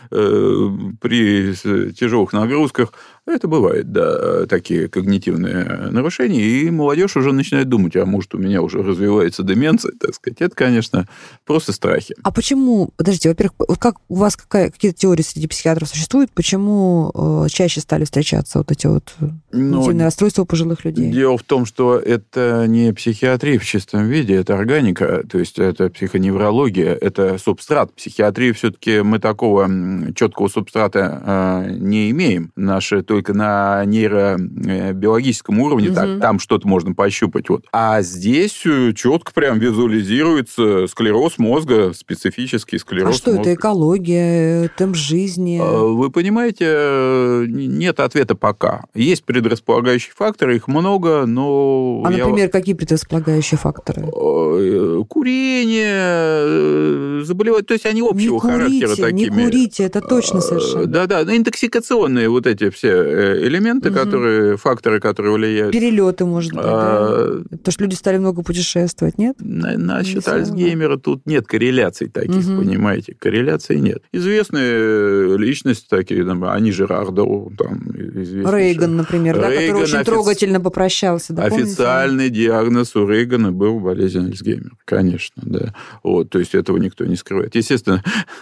э, при тяжелых нагрузках, это бывает, да, такие когнитивные нарушения, и молодежь уже начинает думать, а может, у меня уже развивается деменция, так сказать. Это, конечно, просто страхи. А почему, подождите, во-первых, как у вас какая, какие-то теории среди психиатров существуют, почему э, чаще стали встречаться вот эти вот когнитивные ну, расстройства у пожилых людей? Дело в том, что это не психиатрия в чистом виде, это органика, то есть это психоневрология, это субстрат. Психиатрии все-таки мы такого четкого субстрата э, не имеем. Наши только на нейробиологическом уровне, угу. так, там что-то можно пощупать. Вот. А здесь четко прям визуализируется склероз мозга, специфический склероз А что мозга. это? Экология, темп жизни? Вы понимаете, нет ответа пока. Есть предрасполагающие факторы, их много, но... А, я... например, какие предрасполагающие факторы? Курение, не заболевают, то есть они общего не курите, характера такими. Не курите, это точно совершенно. Да-да, интоксикационные вот эти все элементы, угу. которые, факторы, которые влияют. Перелеты, может быть, а, да? Потому что люди стали много путешествовать, нет? На, насчет Альцгеймера тут нет корреляций таких, угу. понимаете, корреляций нет. Известные личности такие, там, они же Рардоу, там, Рейган, например, Рейган, да, который очень офи... трогательно попрощался. Да, официальный помните? Диагноз у Рейгана был болезнь Альцгеймера, конечно, да. Вот, то есть этого никто не скрывает. Естественно,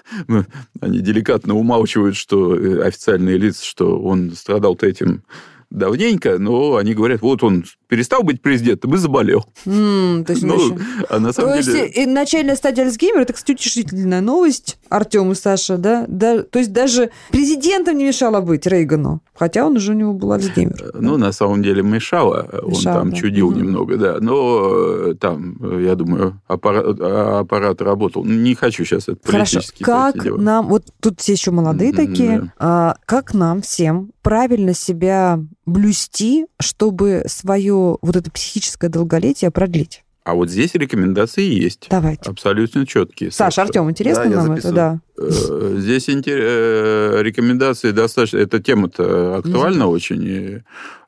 они деликатно умалчивают, что официальные лица, что он страдал-то этим давненько, но они говорят, вот он перестал быть президентом и заболел. Mm, то есть, ну, еще... а на самом то деле... есть начальная стадия Альцгеймера, это, кстати, утешительная новость, Артем и Саша, да? да? То есть даже президентом не мешало быть Рейгану, хотя он уже у него был Альцгеймер. Ну, да? На самом деле мешало, он мешало, там да. чудил угу. немного, да, но там, я думаю, аппарат, аппарат работал. Не хочу сейчас это политически... Хорошо, как нам, вот тут все еще молодые mm-hmm, такие, да. а, как нам всем правильно себя блюсти, чтобы свое вот это психическое долголетие продлить? А вот здесь рекомендации есть. Давайте. Абсолютно четкие. Саша, Артем, интересно да, нам это? Да. Здесь рекомендации достаточно... Эта тема-то актуальна mm-hmm. очень.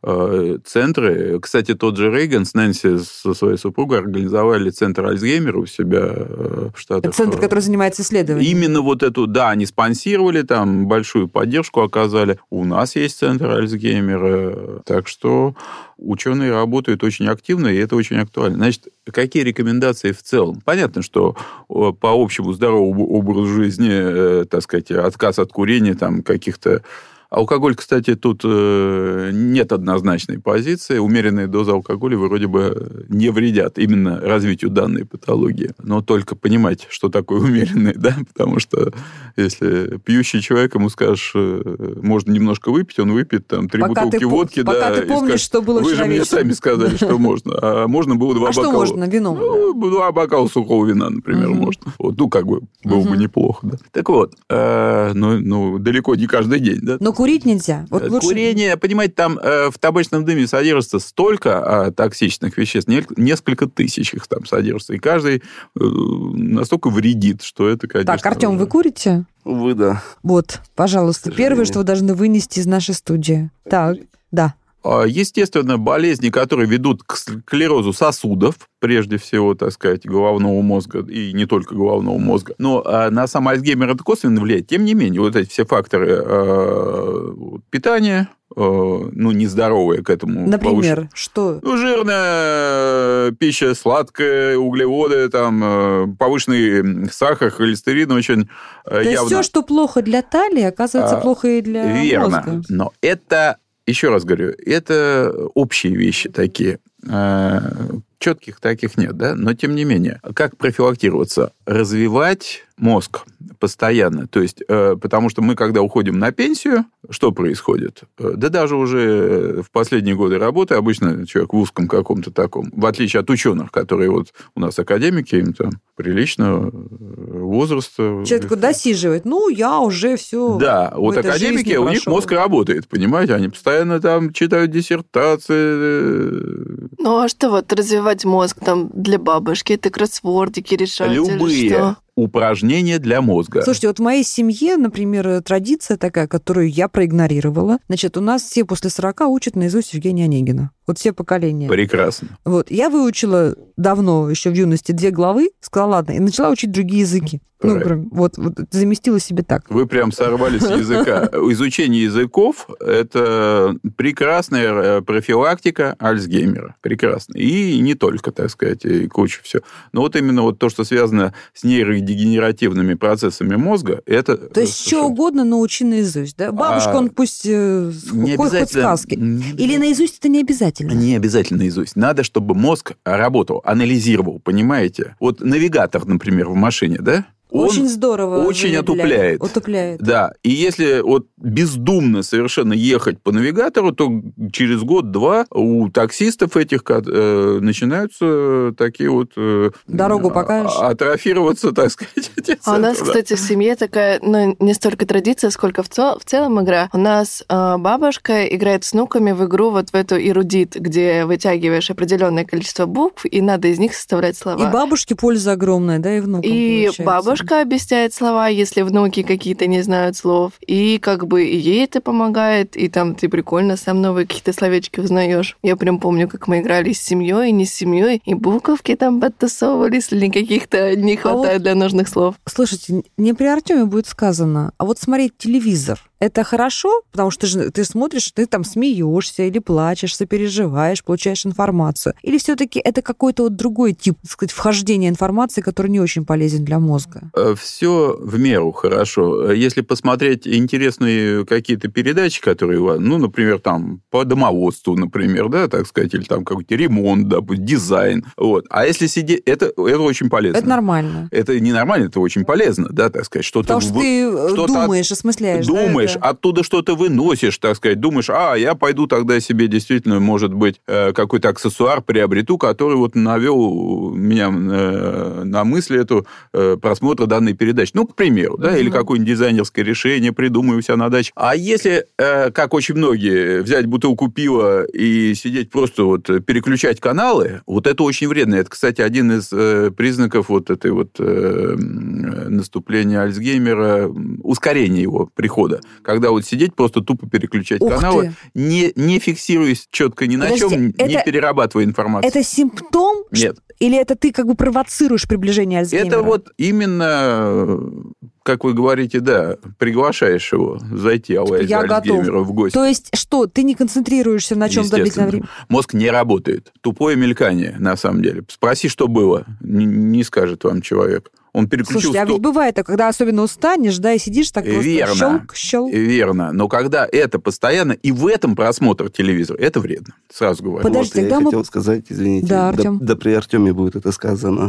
Центры... Кстати, тот же Рейган с Нэнси, со своей супругой, организовали центр Альцгеймера у себя в Штатах. Это центр, который занимается исследованием. Именно вот эту... Да, они спонсировали, там большую поддержку оказали. У нас есть центр Альцгеймера. Так что ученые работают очень активно, и это очень актуально. Значит, какие рекомендации в целом? Понятно, что по общему здоровому образу жизни, так сказать, отказ от курения, там, каких-то... Алкоголь, кстати, тут нет однозначной позиции. Умеренные дозы алкоголя вроде бы не вредят именно развитию данной патологии. Но только понимать, что такое умеренные, да, потому что если пьющий человек, ему скажешь, можно немножко выпить, он выпьет там три пока бутылки ты, водки. Пока да, ты помнишь, скажешь, что было вы же мне сами сказали, что можно. А можно было два а бокала. А что можно? Вино? Ну, два бокала сухого вина, например, угу. можно. Вот, ну, как бы, было угу. бы неплохо. Да. Так вот, э, ну, ну, далеко не каждый день, да. Но курить нельзя. Вот лучше... Курение, понимаете, там э, в табачном дыме содержится столько э, токсичных веществ, не, несколько тысяч их там содержится, и каждый э, настолько вредит, что это, конечно... Так, Артем, вы курите? Увы, да. Вот, пожалуйста, первое, что вы должны вынести из нашей студии. Так, да. Естественно, болезни, которые ведут к склерозу сосудов, прежде всего, так сказать, головного мозга, и не только головного мозга. Но на сам Альцгеймер это косвенно влияет. Тем не менее, вот эти все факторы э, питания, э, ну, нездоровые к этому. Например, повыше... что? Ну, жирная пища, сладкая, углеводы, там, повышенный сахар, холестерин очень То явно... есть все, что плохо для талии, оказывается, а, плохо и для верно. мозга. Но это... Еще раз говорю, это общие вещи такие. Четких таких нет, да? Но тем не менее, как профилактироваться? Развивать мозг постоянно. То есть, потому что мы, когда уходим на пенсию, что происходит? Да даже уже в последние годы работы обычно человек в узком каком-то таком, в отличие от ученых, которые вот у нас академики, им там приличного возраста. Человек досиживает. Ну, я уже все. Да, вот академики, у них мозг работает, понимаете? Они постоянно там читают диссертации. Ну, а что вот развивать мозг там для бабушки? Это кроссвордики решать? Любые. Что? Упражнения для мозга. Слушайте, вот в моей семье, например, традиция такая, которую я проигнорировала. Значит, у нас все после сорока учат наизусть Евгения Онегина. Вот все поколения. Прекрасно. Вот. Я выучила давно, еще в юности, две главы, сказала, ладно, и начала учить другие языки. Ну, прям, вот, вот заместила себе так. Вы прям сорвали с языка. Изучение языков – это прекрасная профилактика Альцгеймера. Прекрасно. И не только, так сказать, и куча всего. Но вот именно вот то, что связано с нейродегенеративными процессами мозга, это... То есть, совершенно... что угодно научи наизусть, да? Бабушка, а... он пусть не хоть, хоть сказки. Не... Или наизусть это не обязательно? Не обязательно наизусть. Надо, чтобы мозг работал, анализировал, понимаете? Вот навигатор, например, в машине, да? он очень здорово очень отупляет. Утупляет. Да, и если вот бездумно совершенно ехать по навигатору, то через год-два у таксистов этих э, начинаются такие вот... Э, Дорогу покажешь? Атрофироваться, так сказать. А у нас, да. кстати, в семье такая, ну, не столько традиция, сколько в, цел, в целом игра. У нас э, бабушка играет с внуками в игру вот в эту эрудит, где вытягиваешь определенное количество букв, и надо из них составлять слова. И бабушке польза огромная, да, и внукам, И получается. бабушка объясняет слова, если внуки какие-то не знают слов. И как бы и ей это помогает, и там ты прикольно сам новые какие-то словечки узнаешь. Я прям помню, как мы играли с семьей, не с семьей, и буковки там подтасовывались, или каких-то не хватает а вот, для нужных слов. Слушайте, не при Артёме будет сказано, а вот смотреть телевизор. Это хорошо, потому что ты, же, ты смотришь, ты там смеешься или плачешь, сопереживаешь, получаешь информацию. Или все-таки это какой-то вот другой тип, так сказать, вхождения информации, который не очень полезен для мозга? Все в меру хорошо. Если посмотреть интересные какие-то передачи, которые, ну, например, там по домоводству, например, да, так сказать, или там какой-то ремонт, да, дизайн, вот. А если сидеть, это, это очень полезно. Это нормально. Это не нормально, это очень полезно, да, так сказать. Что-то Потому что ты что-то думаешь, осмысляешь. Думаешь, да, оттуда что-то выносишь, так сказать, думаешь, а, я пойду тогда себе действительно, может быть, какой-то аксессуар приобрету, который вот навел меня на мысль эту просмотра данной передачи. Ну, к примеру, да, uh-huh. или какое-нибудь дизайнерское решение придумаю у себя на даче. А если, как очень многие, взять бутылку пива и сидеть просто вот переключать каналы, вот это очень вредно. Это, кстати, один из признаков вот этой вот наступления Альцгеймера, ускорения его прихода. Когда вот сидеть, просто тупо переключать Ух каналы, не, не фиксируясь четко ни на Подожди, чем, это, не перерабатывая информацию. Это симптом? Нет. Или это ты как бы провоцируешь приближение Альцгеймера? Это вот именно, как вы говорите, да, приглашаешь его зайти Алайза Альцгеймера в гости. То есть что, ты не концентрируешься на чем-то длительное время? Мозг не работает. Тупое мелькание, на самом деле. Спроси, что было, не, не скажет вам человек. Он переключил... Слушайте, а ведь бывает, когда особенно устанешь, да, и сидишь так просто Верно. щелк, щелк. Верно. Но когда это постоянно, и в этом просмотр телевизора, это вредно. Сразу говорю. Подожди, вот, я мы... хотел сказать, извините. Да, Артём. Да, да при Артёме будет это сказано.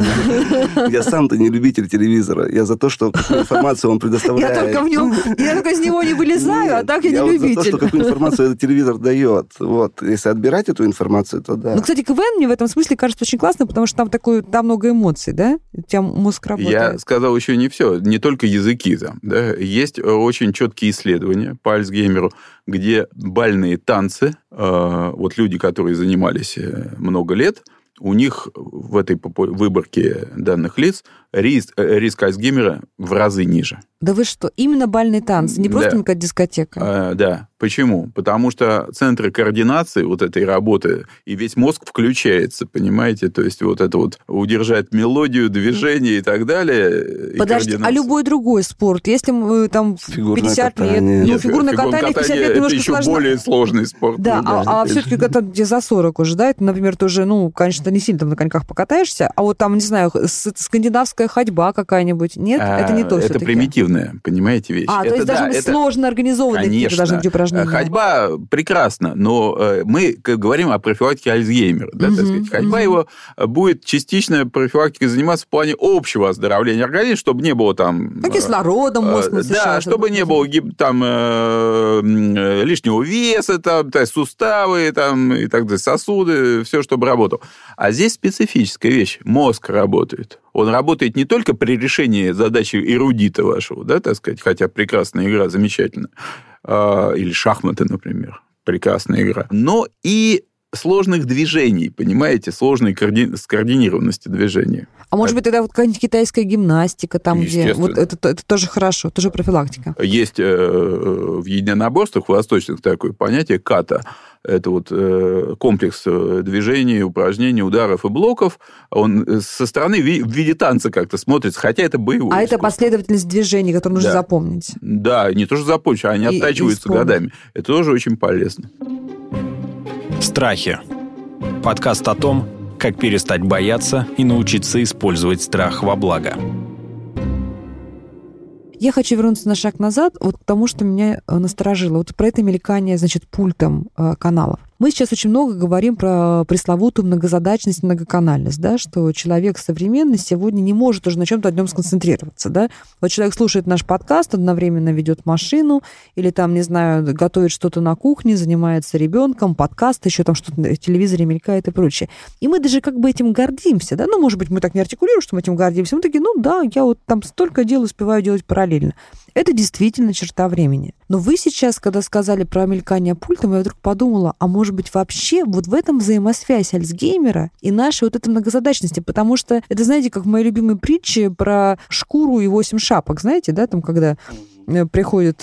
Я сам-то не любитель телевизора. Я за то, что какую информацию он предоставляет. Я только в нем, я только из него не вылезаю, а так я не любитель. Я за то, что какую информацию этот телевизор дает. Вот. Если отбирать эту информацию, то да. Ну, кстати, КВН мне в этом смысле кажется очень классно, потому что там такое, там много эмоций, да? У тебя мозг работает. Я сказал еще не все, не только языки там, да, есть очень четкие исследования по Альцгеймеру, где бальные танцы, э, вот люди, которые занимались много лет, у них в этой выборке данных лиц риск, риск Альцгеймера в разы ниже. Да вы что, именно бальные танцы, не просто да. какая-то дискотека? А, да. Почему? Потому что центры координации вот этой работы, и весь мозг включается, понимаете? То есть вот это вот удержать мелодию, движение и так далее. Подожди, а любой другой спорт, если мы там фигурное пятьдесят катание. лет, ну, Нет, фигурное катание в пятьдесят лет немножко это еще сложно. более сложный спорт. Да, ну, а, да а все-таки это где за сорок уже, да, это, например, ты уже, ну, конечно, не сильно там на коньках покатаешься, а вот там, не знаю, скандинавская ходьба какая-нибудь, нет? А, это не то Это все-таки. примитивная, понимаете, вещь. А, это, то есть да, даже это... сложно организованные какие-то должны быть упражнения. Ходьба прекрасно, но мы говорим о профилактике Альцгеймера. Да, uh-huh, так сказать. Ходьба uh-huh. его будет частично профилактикой заниматься в плане общего оздоровления организма, чтобы не было там... Ну, кислородом мозг насыщался. Да, чтобы не было там лишнего веса, там, суставы там, и так далее, сосуды, все, чтобы работало. А здесь специфическая вещь. Мозг работает. Он работает не только при решении задачи эрудита вашего, да, так сказать, хотя прекрасная игра, замечательная, или шахматы, например, прекрасная игра, но и сложных движений, понимаете, сложной коорди... скоординированности движения. А может быть, тогда вот какая-нибудь китайская гимнастика, там, где... Вот это, это тоже хорошо, тоже профилактика. Есть э, в единоборствах восточных такое понятие ката. Это вот э, комплекс движений, упражнений, ударов и блоков. Он со стороны в виде танца как-то смотрится, хотя это боевое А искусство. Это последовательность движений, которую нужно да. запомнить. Да, не то, что запомнить, а они и, оттачиваются и годами. Это тоже очень полезно. Страхи. Подкаст о том, как перестать бояться и научиться использовать страх во благо. Я хочу вернуться на шаг назад, вот к тому, что меня насторожило. Вот про это мелькание, значит, пультом э, каналов. Мы сейчас очень много говорим про пресловутую многозадачность, многоканальность, да, что человек современный сегодня не может уже на чем-то одном сконцентрироваться, да. Вот человек слушает наш подкаст, одновременно ведет машину или там, не знаю, готовит что-то на кухне, занимается ребенком, подкаст, еще там что-то в телевизоре мелькает и прочее. И мы даже как бы этим гордимся, да. Ну, может быть, мы так не артикулируем, что мы этим гордимся. Мы такие, ну да, я вот там столько дел успеваю делать параллельно. Это действительно черта времени. Но вы сейчас, когда сказали про мелькание пультом, я вдруг подумала, а может быть вообще вот в этом взаимосвязь Альцгеймера и нашей вот этой многозадачности, потому что это, знаете, как в моей любимой притче про шкуру и восемь шапок, знаете, да, там, когда приходит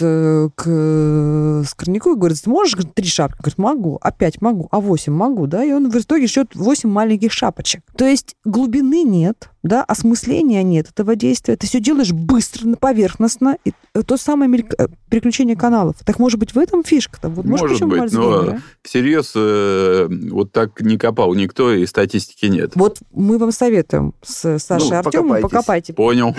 к Скорняку и говорит, ты можешь три шапки? Говорит, могу, а пять могу, а восемь могу, да, и он в итоге счет восемь маленьких шапочек. То есть глубины нет, да, осмысления нет этого действия, ты все делаешь быстро, поверхностно, и то самое мельк... переключение каналов. Так может быть в этом фишка-то? Вот, может, может быть, но всерьез э, вот так не копал никто, и статистики нет. Вот мы вам советуем с Сашей ну, Артемом, покопайте. Понял.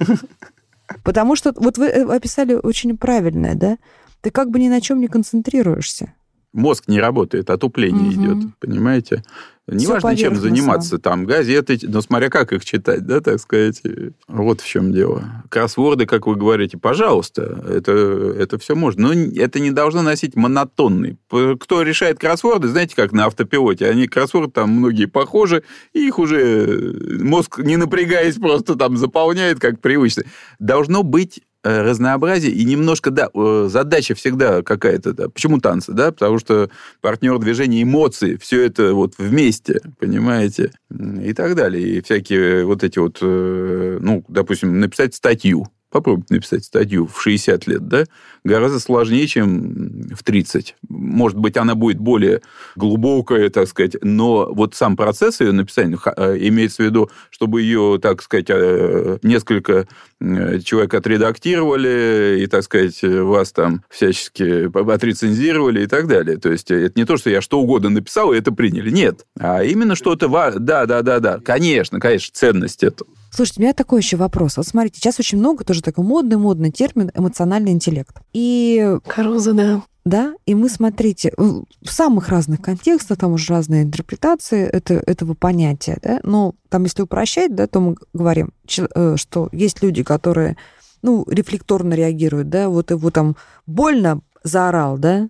Потому что вот вы описали очень правильное, да? Ты как бы ни на чем не концентрируешься. Мозг не работает, отупление угу. идет, понимаете? Неважно, чем заниматься, там, газеты, но смотря как их читать, да, так сказать. Вот в чем дело. Кроссворды, как вы говорите, пожалуйста, это, это все можно. Но это не должно носить монотонный. Кто решает кроссворды, знаете, как на автопилоте, они кроссворды там многие похожи, и их уже мозг, не напрягаясь, просто там заполняет, как привычно. Должно быть разнообразие и немножко, да, задача всегда какая-то, да. Почему танцы, да? Потому что партнер движения, эмоции, все это вот вместе, понимаете, и так далее. И всякие вот эти вот, ну, допустим, написать статью. Попробуйте написать статью в шестьдесят лет, да, гораздо сложнее, чем в тридцать. Может быть, она будет более глубокая, так сказать, но вот сам процесс ее написания, имеется в виду, чтобы ее, так сказать, несколько человек отредактировали и, так сказать, вас там всячески отрецензировали и так далее. То есть, это не то, что я что угодно написал, и это приняли. Нет. А именно что-то... Да, да, да, да. Конечно, конечно, ценность это. Слушайте, у меня такой еще вопрос. Вот смотрите, сейчас очень много тоже такой модный-модный термин эмоциональный интеллект. И... Каруза, да. Да, и мы, смотрите, в самых разных контекстах, там уже разные интерпретации это, этого понятия, да, но там, если упрощать, да, то мы говорим, что есть люди, которые, ну, рефлекторно реагируют, да, вот его там больно заорал, да,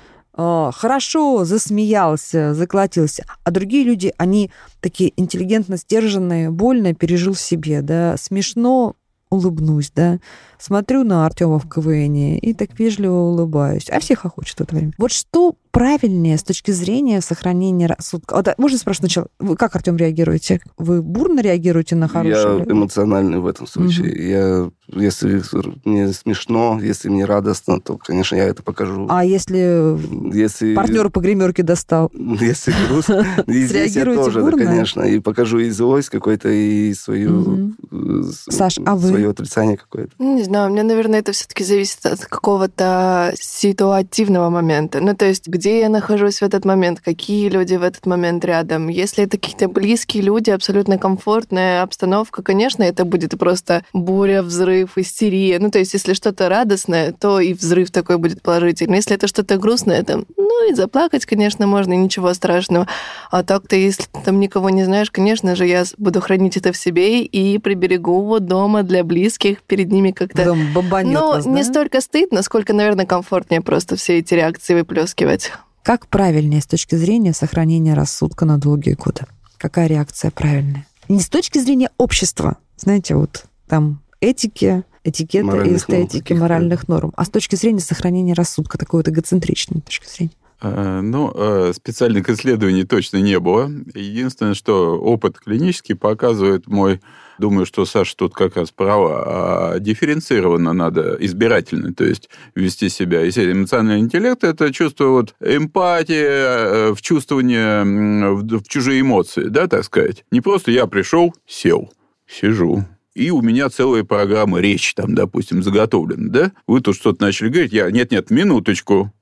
хорошо засмеялся, заколотился, а другие люди, они такие интеллигентно сдержанные, больно пережил в себе, да, смешно улыбнусь, да, смотрю на Артема в КВНе и так вежливо улыбаюсь, а все хохочут в это время. Вот что правильнее с точки зрения сохранения рассудка? Вот, можно спрашивать сначала, вы как, Артем, реагируете? Вы бурно реагируете на хорошее? Я эмоциональный в этом случае. Угу. Я, если мне смешно, если мне радостно, то, конечно, я это покажу. А если, если... партнер по гримерке достал? Если грустно, и здесь я тоже, да, конечно, и покажу и злость какой-то, и свою... Саш, а вы? Свое отрицание какое-то. Не знаю, мне, наверное, это все-таки зависит от какого-то ситуативного момента. Ну, то есть, где я нахожусь в этот момент, какие люди в этот момент рядом. Если это какие-то близкие люди, абсолютно комфортная обстановка, конечно, это будет просто буря, взрыв, истерия. Ну, то есть, если что-то радостное, то и взрыв такой будет положительный. Если это что-то грустное, то, ну, и заплакать, конечно, можно, и ничего страшного. А так-то, если ты там никого не знаешь, конечно же, я буду хранить это в себе и приберегу вот дома для близких, перед ними как-то... Дом бомбанет ну, вас, да? Не столько стыдно, сколько, наверное, комфортнее просто все эти реакции выплескивать. Как правильнее с точки зрения сохранения рассудка на долгие годы? Какая реакция правильная? Не с точки зрения общества, знаете, вот там этики, этикета, моральных эстетики, норм, моральных норм, а с точки зрения сохранения рассудка, такой вот эгоцентричной точки зрения. Ну, специальных исследований точно не было. Единственное, что опыт клинический показывает мой... Думаю, что Саша тут как раз права. А дифференцированно надо, избирательно, то есть вести себя. Если эмоциональный интеллект – это чувство вот, эмпатии, вчувствование в чужие эмоции, да, так сказать. Не просто я пришел, сел, сижу. И у меня целая программа речи там, допустим, заготовлена, да? Вы тут что-то начали говорить, я, нет-нет, минуточку,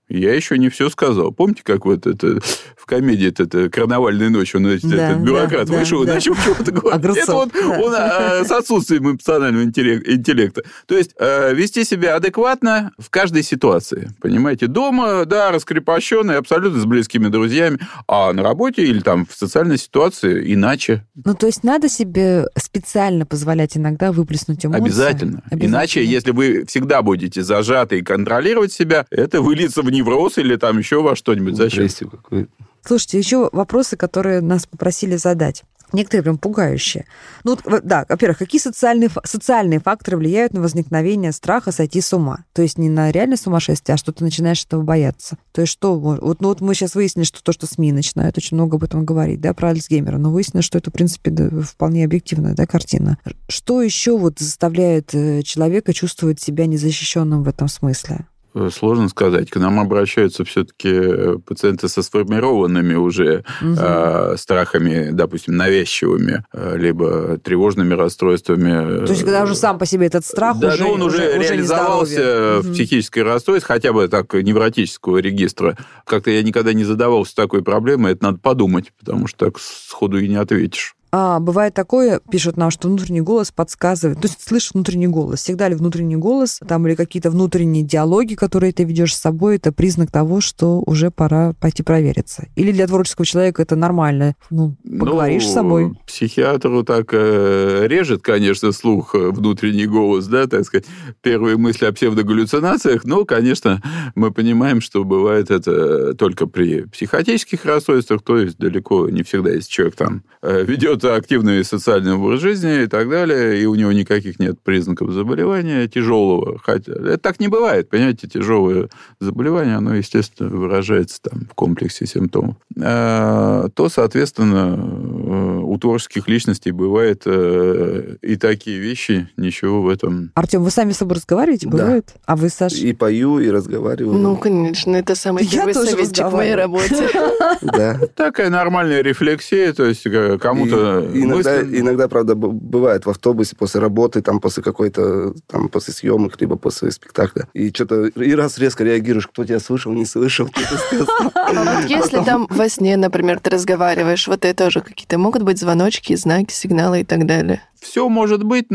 Я еще не все сказал. Помните, как вот это в комедии это, это «Карнавальная ночь», он, значит, да, этот бюрократ да, вышел, да, и начал да. чего-то говорить. Это он, да. он а, с отсутствием эмоционального интеллекта. То есть вести себя адекватно в каждой ситуации. Понимаете? Дома, да, раскрепощенный, абсолютно с близкими друзьями, а на работе или там в социальной ситуации иначе. Ну, то есть надо себе специально позволять иногда выплеснуть эмоции? Обязательно. Обязательно. Иначе, если вы всегда будете зажаты и контролировать себя, это выльется в невроз или там еще во что-нибудь. Зачем? Слушайте, еще вопросы, которые нас попросили задать. Некоторые прям пугающие. Ну, да, во-первых, какие социальные, социальные факторы влияют на возникновение страха сойти с ума? То есть не на реальное сумасшествие, а что ты начинаешь этого бояться. То есть что? Вот, ну, вот мы сейчас выяснили, что то, что СМИ начинают очень много об этом говорить, да, про Альцгеймера, но выяснили, что это, в принципе, да, вполне объективная, да, картина. Что еще вот заставляет человека чувствовать себя незащищенным в этом смысле? Сложно сказать. К нам обращаются все-таки пациенты со сформированными уже угу. э, страхами, допустим, навязчивыми, э, либо тревожными расстройствами. То есть, когда уже сам по себе этот страх да, уже, ну, он уже, уже реализовался в угу. психическое расстройство, хотя бы так невротического регистра. Как-то я никогда не задавался такой проблемой, это надо подумать, потому что так сходу и не ответишь. А, бывает такое, пишут нам, что внутренний голос подсказывает. То есть слышишь внутренний голос. Всегда ли внутренний голос, там или какие-то внутренние диалоги, которые ты ведешь с собой, это признак того, что уже пора пойти провериться? Или для творческого человека это нормально? Ну, поговоришь ну, с собой. Психиатру так э, режет, конечно, слух внутренний голос, да, так сказать, первые мысли о псевдогаллюцинациях. Но, конечно, мы понимаем, что бывает это только при психотических расстройствах, то есть далеко не всегда, если человек там э, ведет активный социальный образ жизни и так далее, и у него никаких нет признаков заболевания тяжелого. Хотя это так не бывает, понимаете, тяжелое заболевание, оно, естественно, выражается там в комплексе симптомов. А, то, соответственно, у творческих личностей бывает и такие вещи, ничего в этом. Артем, вы сами с собой разговариваете? Бывает? Да. А вы, Саша? И пою, и разговариваю. Ну, конечно, это самый первый советчик в моей работе. Да. Такая нормальная рефлексия, то есть кому-то Иногда, иногда, правда, бывает в автобусе после работы, там, после какой-то, там, после съемок, либо после спектакля. И что-то и раз резко реагируешь, кто тебя слышал, не слышал, кто ты сказал. А вот если там во сне, например, ты разговариваешь, вот это тоже какие-то могут быть звоночки, знаки, сигналы и так далее? Все может быть,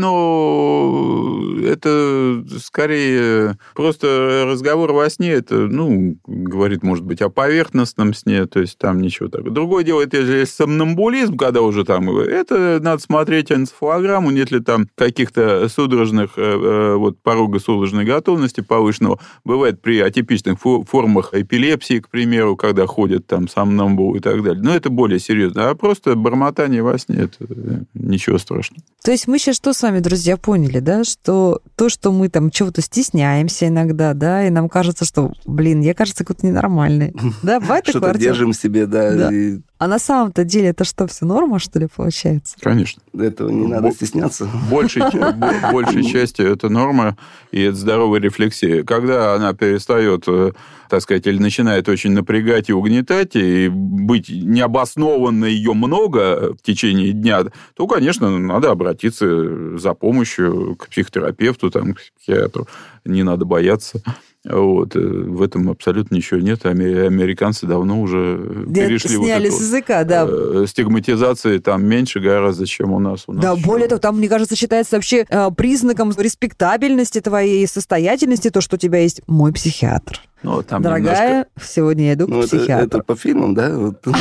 но это скорее просто разговор во сне. Это, ну, говорит, может быть, о поверхностном сне, то есть там ничего такого. Другое дело, это если сомнамбулизм, когда уже там... Это надо смотреть энцефалограмму, нет ли там каких-то судорожных, вот, порога судорожной готовности повышенного. Бывает при атипичных формах эпилепсии, к примеру, когда ходят там сомнамбул и так далее. Но это более серьезно. А просто бормотание во сне, это ничего страшного. То есть мы сейчас что с вами, друзья, поняли, да, что то, что мы там чего-то стесняемся иногда, да, и нам кажется, что, блин, я, кажется, какой-то ненормальный. Да, бывает такое, Артём? Что-то держим в себе, да. А на самом-то деле это что, все норма, что ли, получается? Конечно. Этого не надо стесняться. Большей, большей частью это норма, и это здоровая рефлексия. Когда она перестает, так сказать, или начинает очень напрягать и угнетать, и быть необоснованно ее много в течение дня, то, конечно, надо обратиться за помощью к психотерапевту, там, к психиатру. Не надо бояться. Вот. В этом абсолютно ничего нет. Американцы давно уже Где перешли сняли вот с языка, да. Стигматизации там меньше гораздо, чем у нас. У нас да, еще... более того, там, мне кажется, считается вообще признаком респектабельности твоей состоятельности то, что у тебя есть мой психиатр. Ну, там Дорогая, немножко... сегодня я иду к ну, психиатру. Это, это по фильмам, да?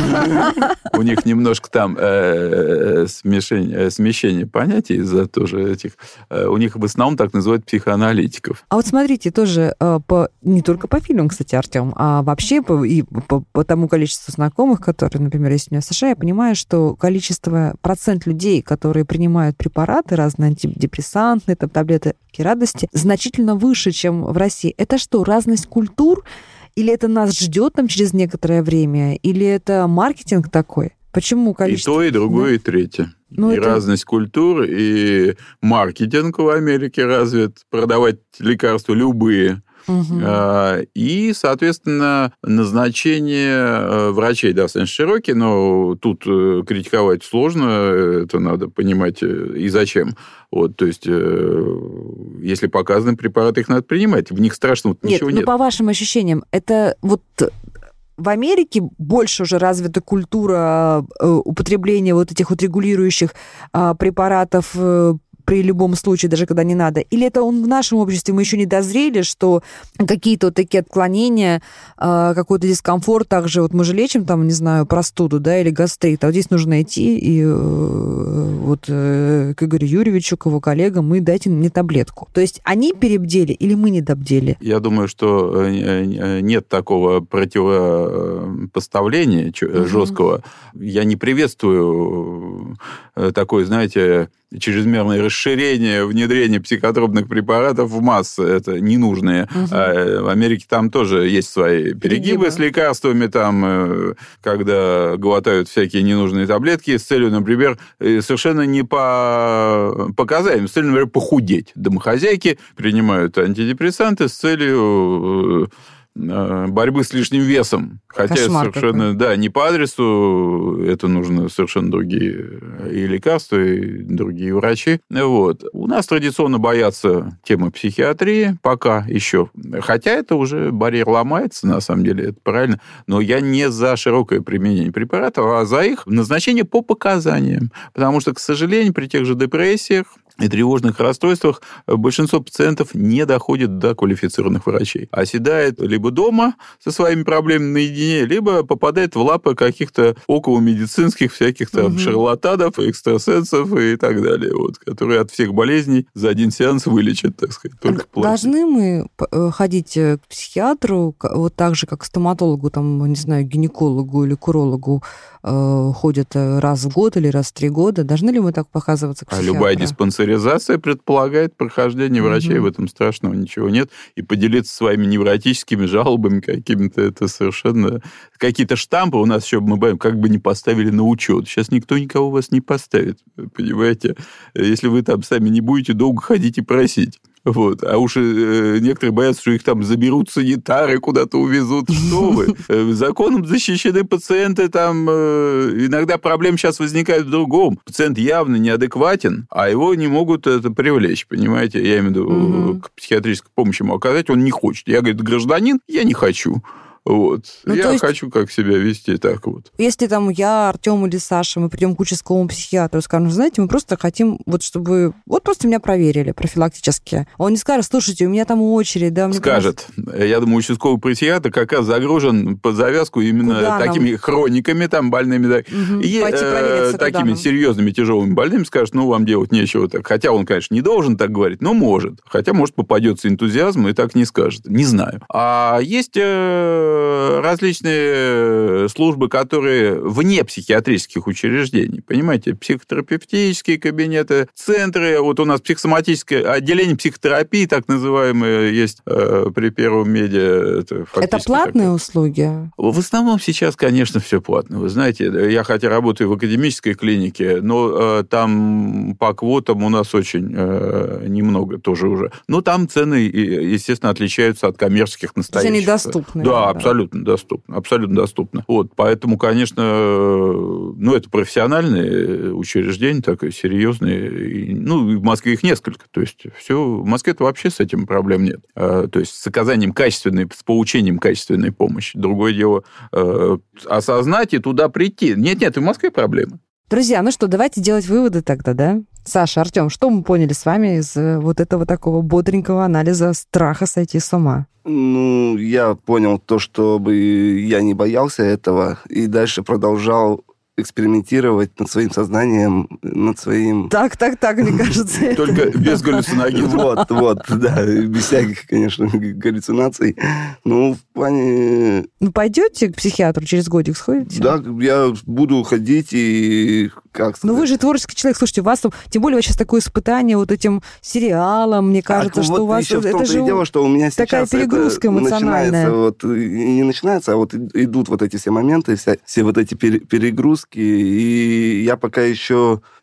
У них немножко там смещение понятий из-за тоже этих... У них в основном так называют психоаналитиков. А вот смотрите, тоже по, не только по фильмам, кстати, Артем, а вообще по, и по, по тому количеству знакомых, которые, например, есть у меня в США, я понимаю, что количество, процент людей, которые принимают препараты, разные антидепрессантные, там, таблетки радости, значительно выше, чем в России. Это что, разность культур? Или это нас ждет там через некоторое время? Или это маркетинг такой? Почему количество... И то, и другое, да? И третье. Ну, и это... разность культур, и маркетинг в Америке развит, продавать лекарства любые. Угу. И, соответственно, назначение врачей достаточно широкие, но тут критиковать сложно, это надо понимать и зачем. Вот, то есть, если показаны препараты, их надо принимать. В них страшного ничего нет. Нет, ну, по вашим ощущениям, это вот... В Америке больше уже развита культура употребления вот этих вот регулирующих препаратов при любом случае, даже когда не надо? Или это он в нашем обществе, мы еще не дозрели, что какие-то вот такие отклонения, какой-то дискомфорт, также вот мы же лечим там, не знаю, простуду, да, или гастрит, а вот здесь нужно идти и вот к Игорю Юрьевичу, к его коллегам, мы дайте мне таблетку. То есть они перебдели или мы не добдели? Я думаю, что нет такого противопоставления угу. жесткого. Я не приветствую такой, знаете, чрезмерное расширение, внедрение психотропных препаратов в массы. Это ненужные. Угу. А в Америке там тоже есть свои перегибы Перегибы. с лекарствами, там, когда глотают всякие ненужные таблетки с целью, например, совершенно не по показаниям, с целью, например, похудеть. Домохозяйки принимают антидепрессанты с целью борьбы с лишним весом. Хотя Кошмар это совершенно, какой. да, не по адресу, это нужно совершенно другие и лекарства, и другие врачи. Вот. У нас традиционно боятся темы психиатрии, пока еще. Хотя это уже барьер ломается, на самом деле, это правильно. Но я не за широкое применение препаратов, а за их назначение по показаниям. Потому что, к сожалению, при тех же депрессиях и тревожных расстройствах большинство пациентов не доходит до квалифицированных врачей. Оседает либо дома со своими проблемами наедине, либо попадает в лапы каких-то околомедицинских всяких там угу. шарлатанов, экстрасенсов и так далее, вот, которые от всех болезней за один сеанс вылечат, так сказать, только платят. Должны мы ходить к психиатру вот так же, как к стоматологу, там, не знаю, гинекологу или к урологу ходят раз в год или раз в три года? Должны ли мы так показываться к психиатру? А любая диспансеризация предполагает прохождение врачей, угу. в этом страшного ничего нет. И поделиться своими невротическими жалобами какими-то, это совершенно... Какие-то штампы у нас еще, мы боим, как бы не поставили на учет. Сейчас никто никого вас не поставит, понимаете? Если вы там сами не будете долго ходить и просить. Вот. А уж э, некоторые боятся, что их там заберут санитары, куда-то увезут. Что вы? Законом защищены пациенты. Там э, иногда проблемы сейчас возникают в другом. Пациент явно неадекватен, а его не могут это привлечь, понимаете? Я имею в виду, угу. к психиатрической помощи ему оказать, он не хочет. Я, говорит, гражданин, я не хочу. Вот. Ну, я есть, хочу как себя вести, так вот. Если там я, Артем или Саша, мы придем к участковому психиатру, скажем, знаете, мы просто хотим, вот чтобы... Вот просто меня проверили профилактически. Он не скажет, слушайте, у меня там очередь, да... Мне Скажет. Кажется... Я думаю, участковый психиатр как раз загружен под завязку именно Куда такими нам? хрониками там больными, да, угу. и э, такими серьезными, тяжелыми больными, скажет, ну, вам делать нечего так. Хотя он, конечно, не должен так говорить, но может. Хотя, может, попадется энтузиазм и так не скажет. Не знаю. А есть... Э, различные службы, которые вне психиатрических учреждений, понимаете, психотерапевтические кабинеты, центры, вот у нас психосоматическое отделение психотерапии, так называемое, есть э, при Первом меди. Это, это платные так... услуги? В основном сейчас, конечно, все платно. Вы знаете, я хотя работаю в академической клинике, но э, там по квотам у нас очень э, немного тоже уже. Но там цены, естественно, отличаются от коммерческих настоящих. Они доступны. Да, да. Абсолютно доступно, абсолютно доступно. Вот, поэтому, конечно, ну, это профессиональные учреждения, такие серьезные. Ну, в Москве их несколько. То есть, все, в Москве-то вообще с этим проблем нет. То есть, с оказанием качественной, с получением качественной помощи. Другое дело, осознать и туда прийти. Нет-нет, и в Москве проблемы. Друзья, ну что, давайте делать выводы тогда, да? Саша, Артем, что мы поняли с вами из вот этого такого бодренького анализа страха сойти с ума? Ну, я понял то, чтобы я не боялся этого и дальше продолжал экспериментировать над своим сознанием, над своим... Так, так, так, мне кажется. Только без галлюциногенов. Вот, вот, да, без всяких, конечно, галлюцинаций. Ну, в плане... Ну, пойдете к психиатру, через годик сходите? Да, я буду ходить и... Как сказать? Ну, вы же творческий человек, слушайте, у вас, тем более, сейчас такое испытание вот этим сериалом, мне кажется, так, что вот у вас... Еще это в том-то же и дело, что у меня такая сейчас перегрузка эмоциональная. Начинается, вот, не начинается, а вот идут вот эти все моменты, все, все вот эти перегрузки, и я пока еще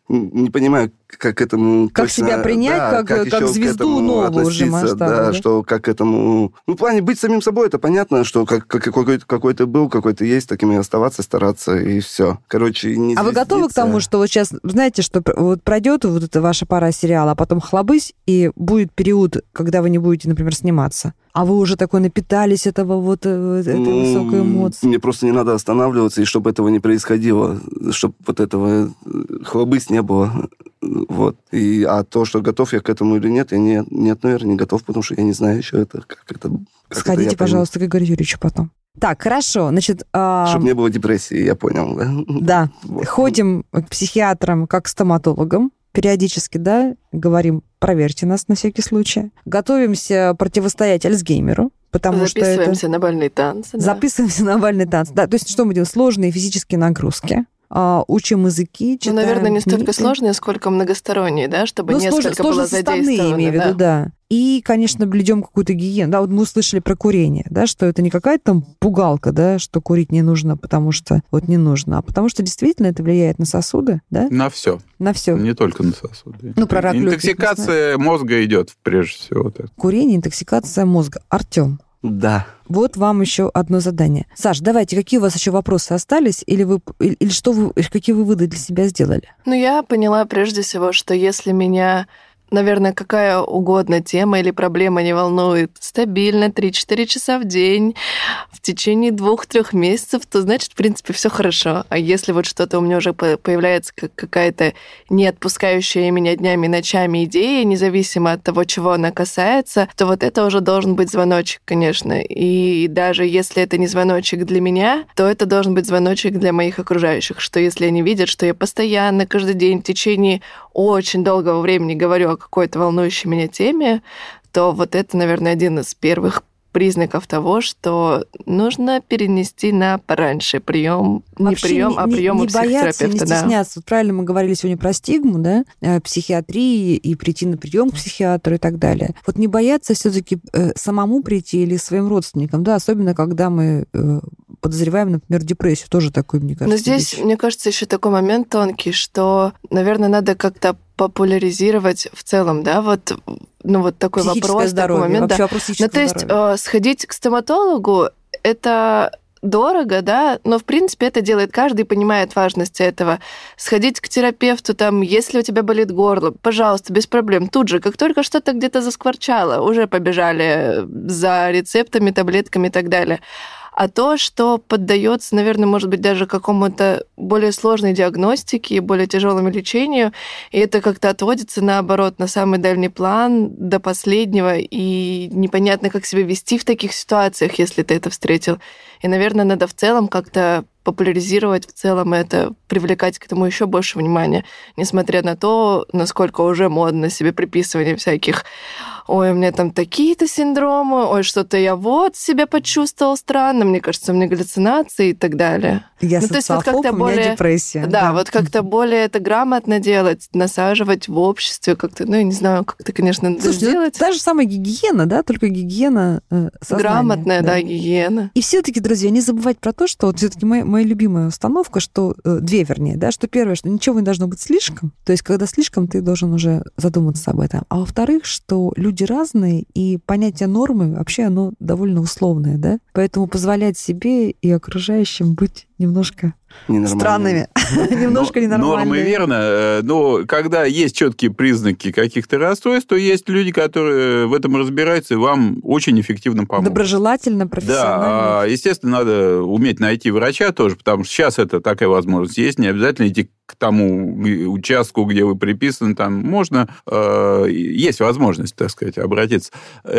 не понимаю, как к этому... Как точно, себя принять, да, как, как, как звезду новую уже масштабную. Да, да? что как к этому... Ну, в плане быть самим собой, это понятно, что как, как, какой, какой ты был, какой ты есть, таким и оставаться, стараться, и все. Короче, не А вы готовы к тому, что вот сейчас, знаете, что вот пройдет вот эта ваша пора сериала, а потом хлобысь, и будет период, когда вы не будете, например, сниматься? А вы уже такой напитались этого вот, этой ну, высокой эмоции? Мне просто не надо останавливаться, и чтобы этого не происходило, чтобы вот этого хлобысь не было. Вот. И, а то, что готов я к этому или нет, я не, нет, наверное, не готов, потому что я не знаю еще это, как это... Как Сходите, это пожалуйста, к Игорю Юрьевичу потом. Так, хорошо, значит... А... Чтобы не было депрессии, я понял, да? Да. Вот. Ходим к психиатрам как к стоматологам. Периодически, да, говорим, проверьте нас на всякий случай. Готовимся противостоять Альцгеймеру, потому что это... Записываемся на бальные танцы. Да. Записываемся на бальные танцы. Да, то есть что мы делаем? Сложные физические нагрузки. А, учим языки, читаем Ну, наверное, не столько книги. Сложные, сколько многосторонние, да, чтобы ну, несколько сложно, было сложно задействовано. имею в виду, да. да. И, конечно, блюдем какую-то гигиену. Да, вот мы услышали про курение, да, что это не какая-то там пугалка, да, что курить не нужно, потому что вот не нужно, а потому что действительно это влияет на сосуды, да? На все. На все. Не только на сосуды. Ну, про рак легких. Интоксикация мозга идет прежде всего. Так. Курение, интоксикация мозга. Артем. Да. Вот вам еще одно задание. Саш, давайте, какие у вас еще вопросы остались, или вы, или, или что вы, какие вы выводы для себя сделали? Ну, я поняла прежде всего, что если меня, наверное, какая угодно тема или проблема не волнует стабильно три-четыре часа в день в течение двух-трех месяцев, то, значит, в принципе, все хорошо. А если вот что-то у меня уже появляется как какая-то не отпускающая меня днями и ночами идея, независимо от того, чего она касается, то вот это уже должен быть звоночек, конечно. И даже если это не звоночек для меня, то это должен быть звоночек для моих окружающих, что если они видят, что я постоянно, каждый день в течение очень долгого времени говорю о какой-то волнующей меня теме, то вот это, наверное, один из первых признаков того, что нужно перенести на пораньше прием, не прием, а прием у психотерапевта. Не бояться, не стесняться. Да. Вот правильно мы говорили сегодня про стигму, да, психиатрии и прийти на прием к психиатру и так далее. Вот не бояться все-таки самому прийти или своим родственникам, да, особенно когда мы подозреваем, например, депрессию, тоже такой, мне кажется. Но здесь, вещь. Мне кажется, еще такой момент тонкий, что, наверное, надо как-то популяризировать в целом, да, вот, ну, вот такой вопрос, здоровье, такой момент. Вообще да. вопрос психического ну, то есть здоровья. Э, сходить к стоматологу – это дорого, да, но, в принципе, это делает каждый, понимает важность этого. Сходить к терапевту, там, если у тебя болит горло, пожалуйста, без проблем. Тут же, как только что-то где-то заскворчало, уже побежали за рецептами, таблетками и так далее. А то, что поддается, наверное, может быть, даже какому-то более сложной диагностике и более тяжелому лечению, и это как-то отводится, наоборот, на самый дальний план, до последнего, и непонятно, как себя вести в таких ситуациях, если ты это встретил. И, наверное, надо в целом как-то популяризировать в целом это, привлекать к этому еще больше внимания, несмотря на то, насколько уже модно себе приписывание всяких «Ой, у меня там такие-то синдромы», «Ой, что-то я вот себя почувствовал странно», «Мне кажется, у меня галлюцинации» и так далее. Я ну, социофоб, вот у меня более, депрессия. Да, да, вот как-то более это грамотно делать, насаживать в обществе как-то, ну, я не знаю, как это, конечно, надо Слушайте, сделать. Та же самая гигиена, да, только гигиена э, сознания. Грамотная, да, да гигиена. И все-таки, друзья, не забывать про то, что вот все-таки моя, моя любимая установка, что э, две, вернее, да, что первое, что ничего не должно быть слишком, то есть когда слишком, ты должен уже задуматься об этом. А во-вторых, что люди разные, и понятие нормы вообще оно довольно условное, да, поэтому позволять себе и окружающим быть немножко странными, немножко ненормальными. Нормы верно, но когда есть четкие признаки каких-то расстройств, то есть люди, которые в этом разбираются и вам очень эффективно помогут. Доброжелательно, профессионально. Да, естественно, надо уметь найти врача тоже, потому что сейчас это такая возможность есть, не обязательно идти к тому участку, где вы приписаны, там можно, э, есть возможность, так сказать, обратиться.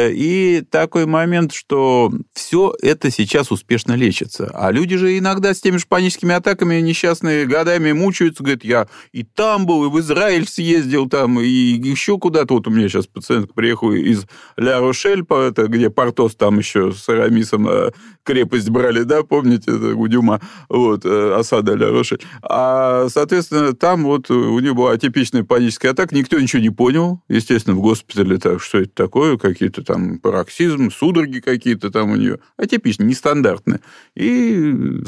И такой момент, что все это сейчас успешно лечится. А люди же иногда с теми же паническими атаками несчастные годами мучаются, говорят, я и там был, и в Израиль съездил, там, и еще куда-то. Вот у меня сейчас пациент приехал из Ля-Рошель, где Портос там еще с Арамисом крепость брали, да, помните, это у Дюма, вот, осада Ля-Рошель. А, соответственно, там вот у него была атипичная паническая атака, никто ничего не понял, естественно, в госпитале, так, что это такое, какие-то там пароксизм, судороги какие-то там у нее, атипичные, нестандартные. И закончилось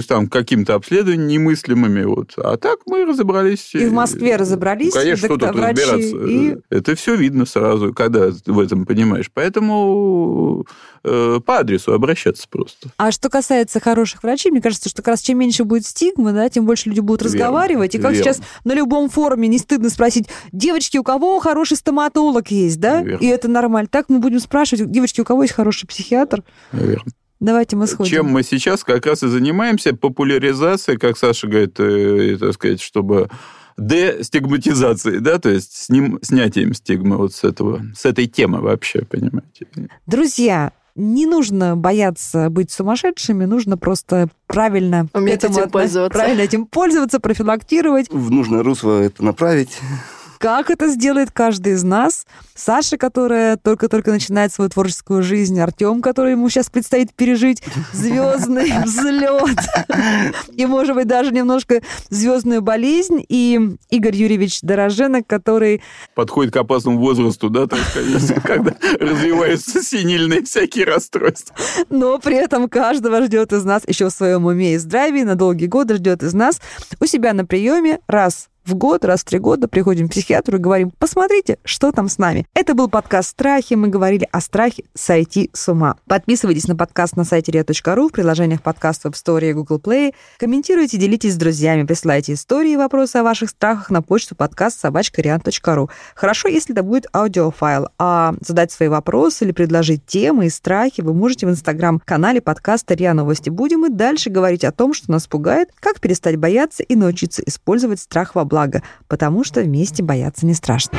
пользуюсь там каким-то обследованием немыслимыми. Вот. А так мы разобрались. И в Москве разобрались. Ну, конечно, что тут врачи, разбираться. И... Это все видно сразу, когда в этом понимаешь. Поэтому э, по адресу обращаться просто. А что касается хороших врачей, мне кажется, что как раз чем меньше будет стигмы, да, тем больше люди будут Верно, разговаривать. И как верно. сейчас на любом форуме не стыдно спросить: девочки, у кого хороший стоматолог есть, да? Верно. И это нормально. Так мы будем спрашивать: девочки, у кого есть хороший психиатр? Верно. Давайте мы сходим. Чем мы сейчас как раз и занимаемся, популяризацией, как Саша говорит, э, так сказать, чтобы дестигматизацией, да, то есть с ним, снятием стигмы вот с этого, с этой темы вообще, понимаете. Друзья, не нужно бояться быть сумасшедшими, нужно просто правильно уметь к этому этим отно- пользоваться. правильно этим пользоваться, профилактировать. В нужное русло это направить. Как это сделает каждый из нас? Саша, которая только-только начинает свою творческую жизнь, Артем, который ему сейчас предстоит пережить звездный взлет, и, может быть, даже немножко звездную болезнь, и Игорь Юрьевич Дороженок, который... Подходит к опасному возрасту, да, так сказать, когда развиваются синильные всякие расстройства. Но при этом каждого ждет из нас еще в своем уме и здравии, на долгие годы ждет из нас у себя на приеме раз в год, раз в три года приходим к психиатру и говорим: посмотрите, что там с нами. Это был подкаст «Страхи». Мы говорили о страхе сойти с ума. Подписывайтесь на подкаст на сайте риа точка ру, в приложениях подкаст в App Store и Google Play. Комментируйте, делитесь с друзьями, присылайте истории и вопросы о ваших страхах на почту подкаст собака риа точка ру. Хорошо, если это будет аудиофайл. А задать свои вопросы или предложить темы и страхи вы можете в инстаграм-канале подкаста РИА Новости. Будем и дальше говорить о том, что нас пугает, как перестать бояться и научиться использовать страх во благо, потому что вместе бояться не страшно.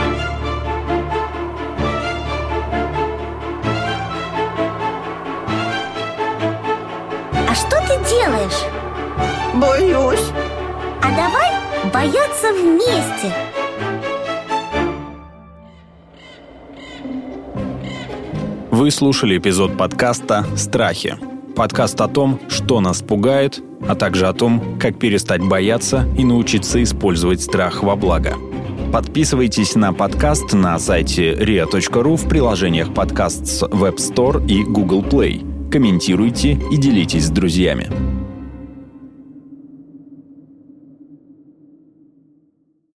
А что ты делаешь? Боюсь. А давай бояться вместе. Вы слушали эпизод подкаста «Страхи». Подкаст о том, что нас пугает, а также о том, как перестать бояться и научиться использовать страх во благо. Подписывайтесь на подкаст на сайте риа точка ру, в приложениях подкаст в App Store и Google Play. Комментируйте и делитесь с друзьями.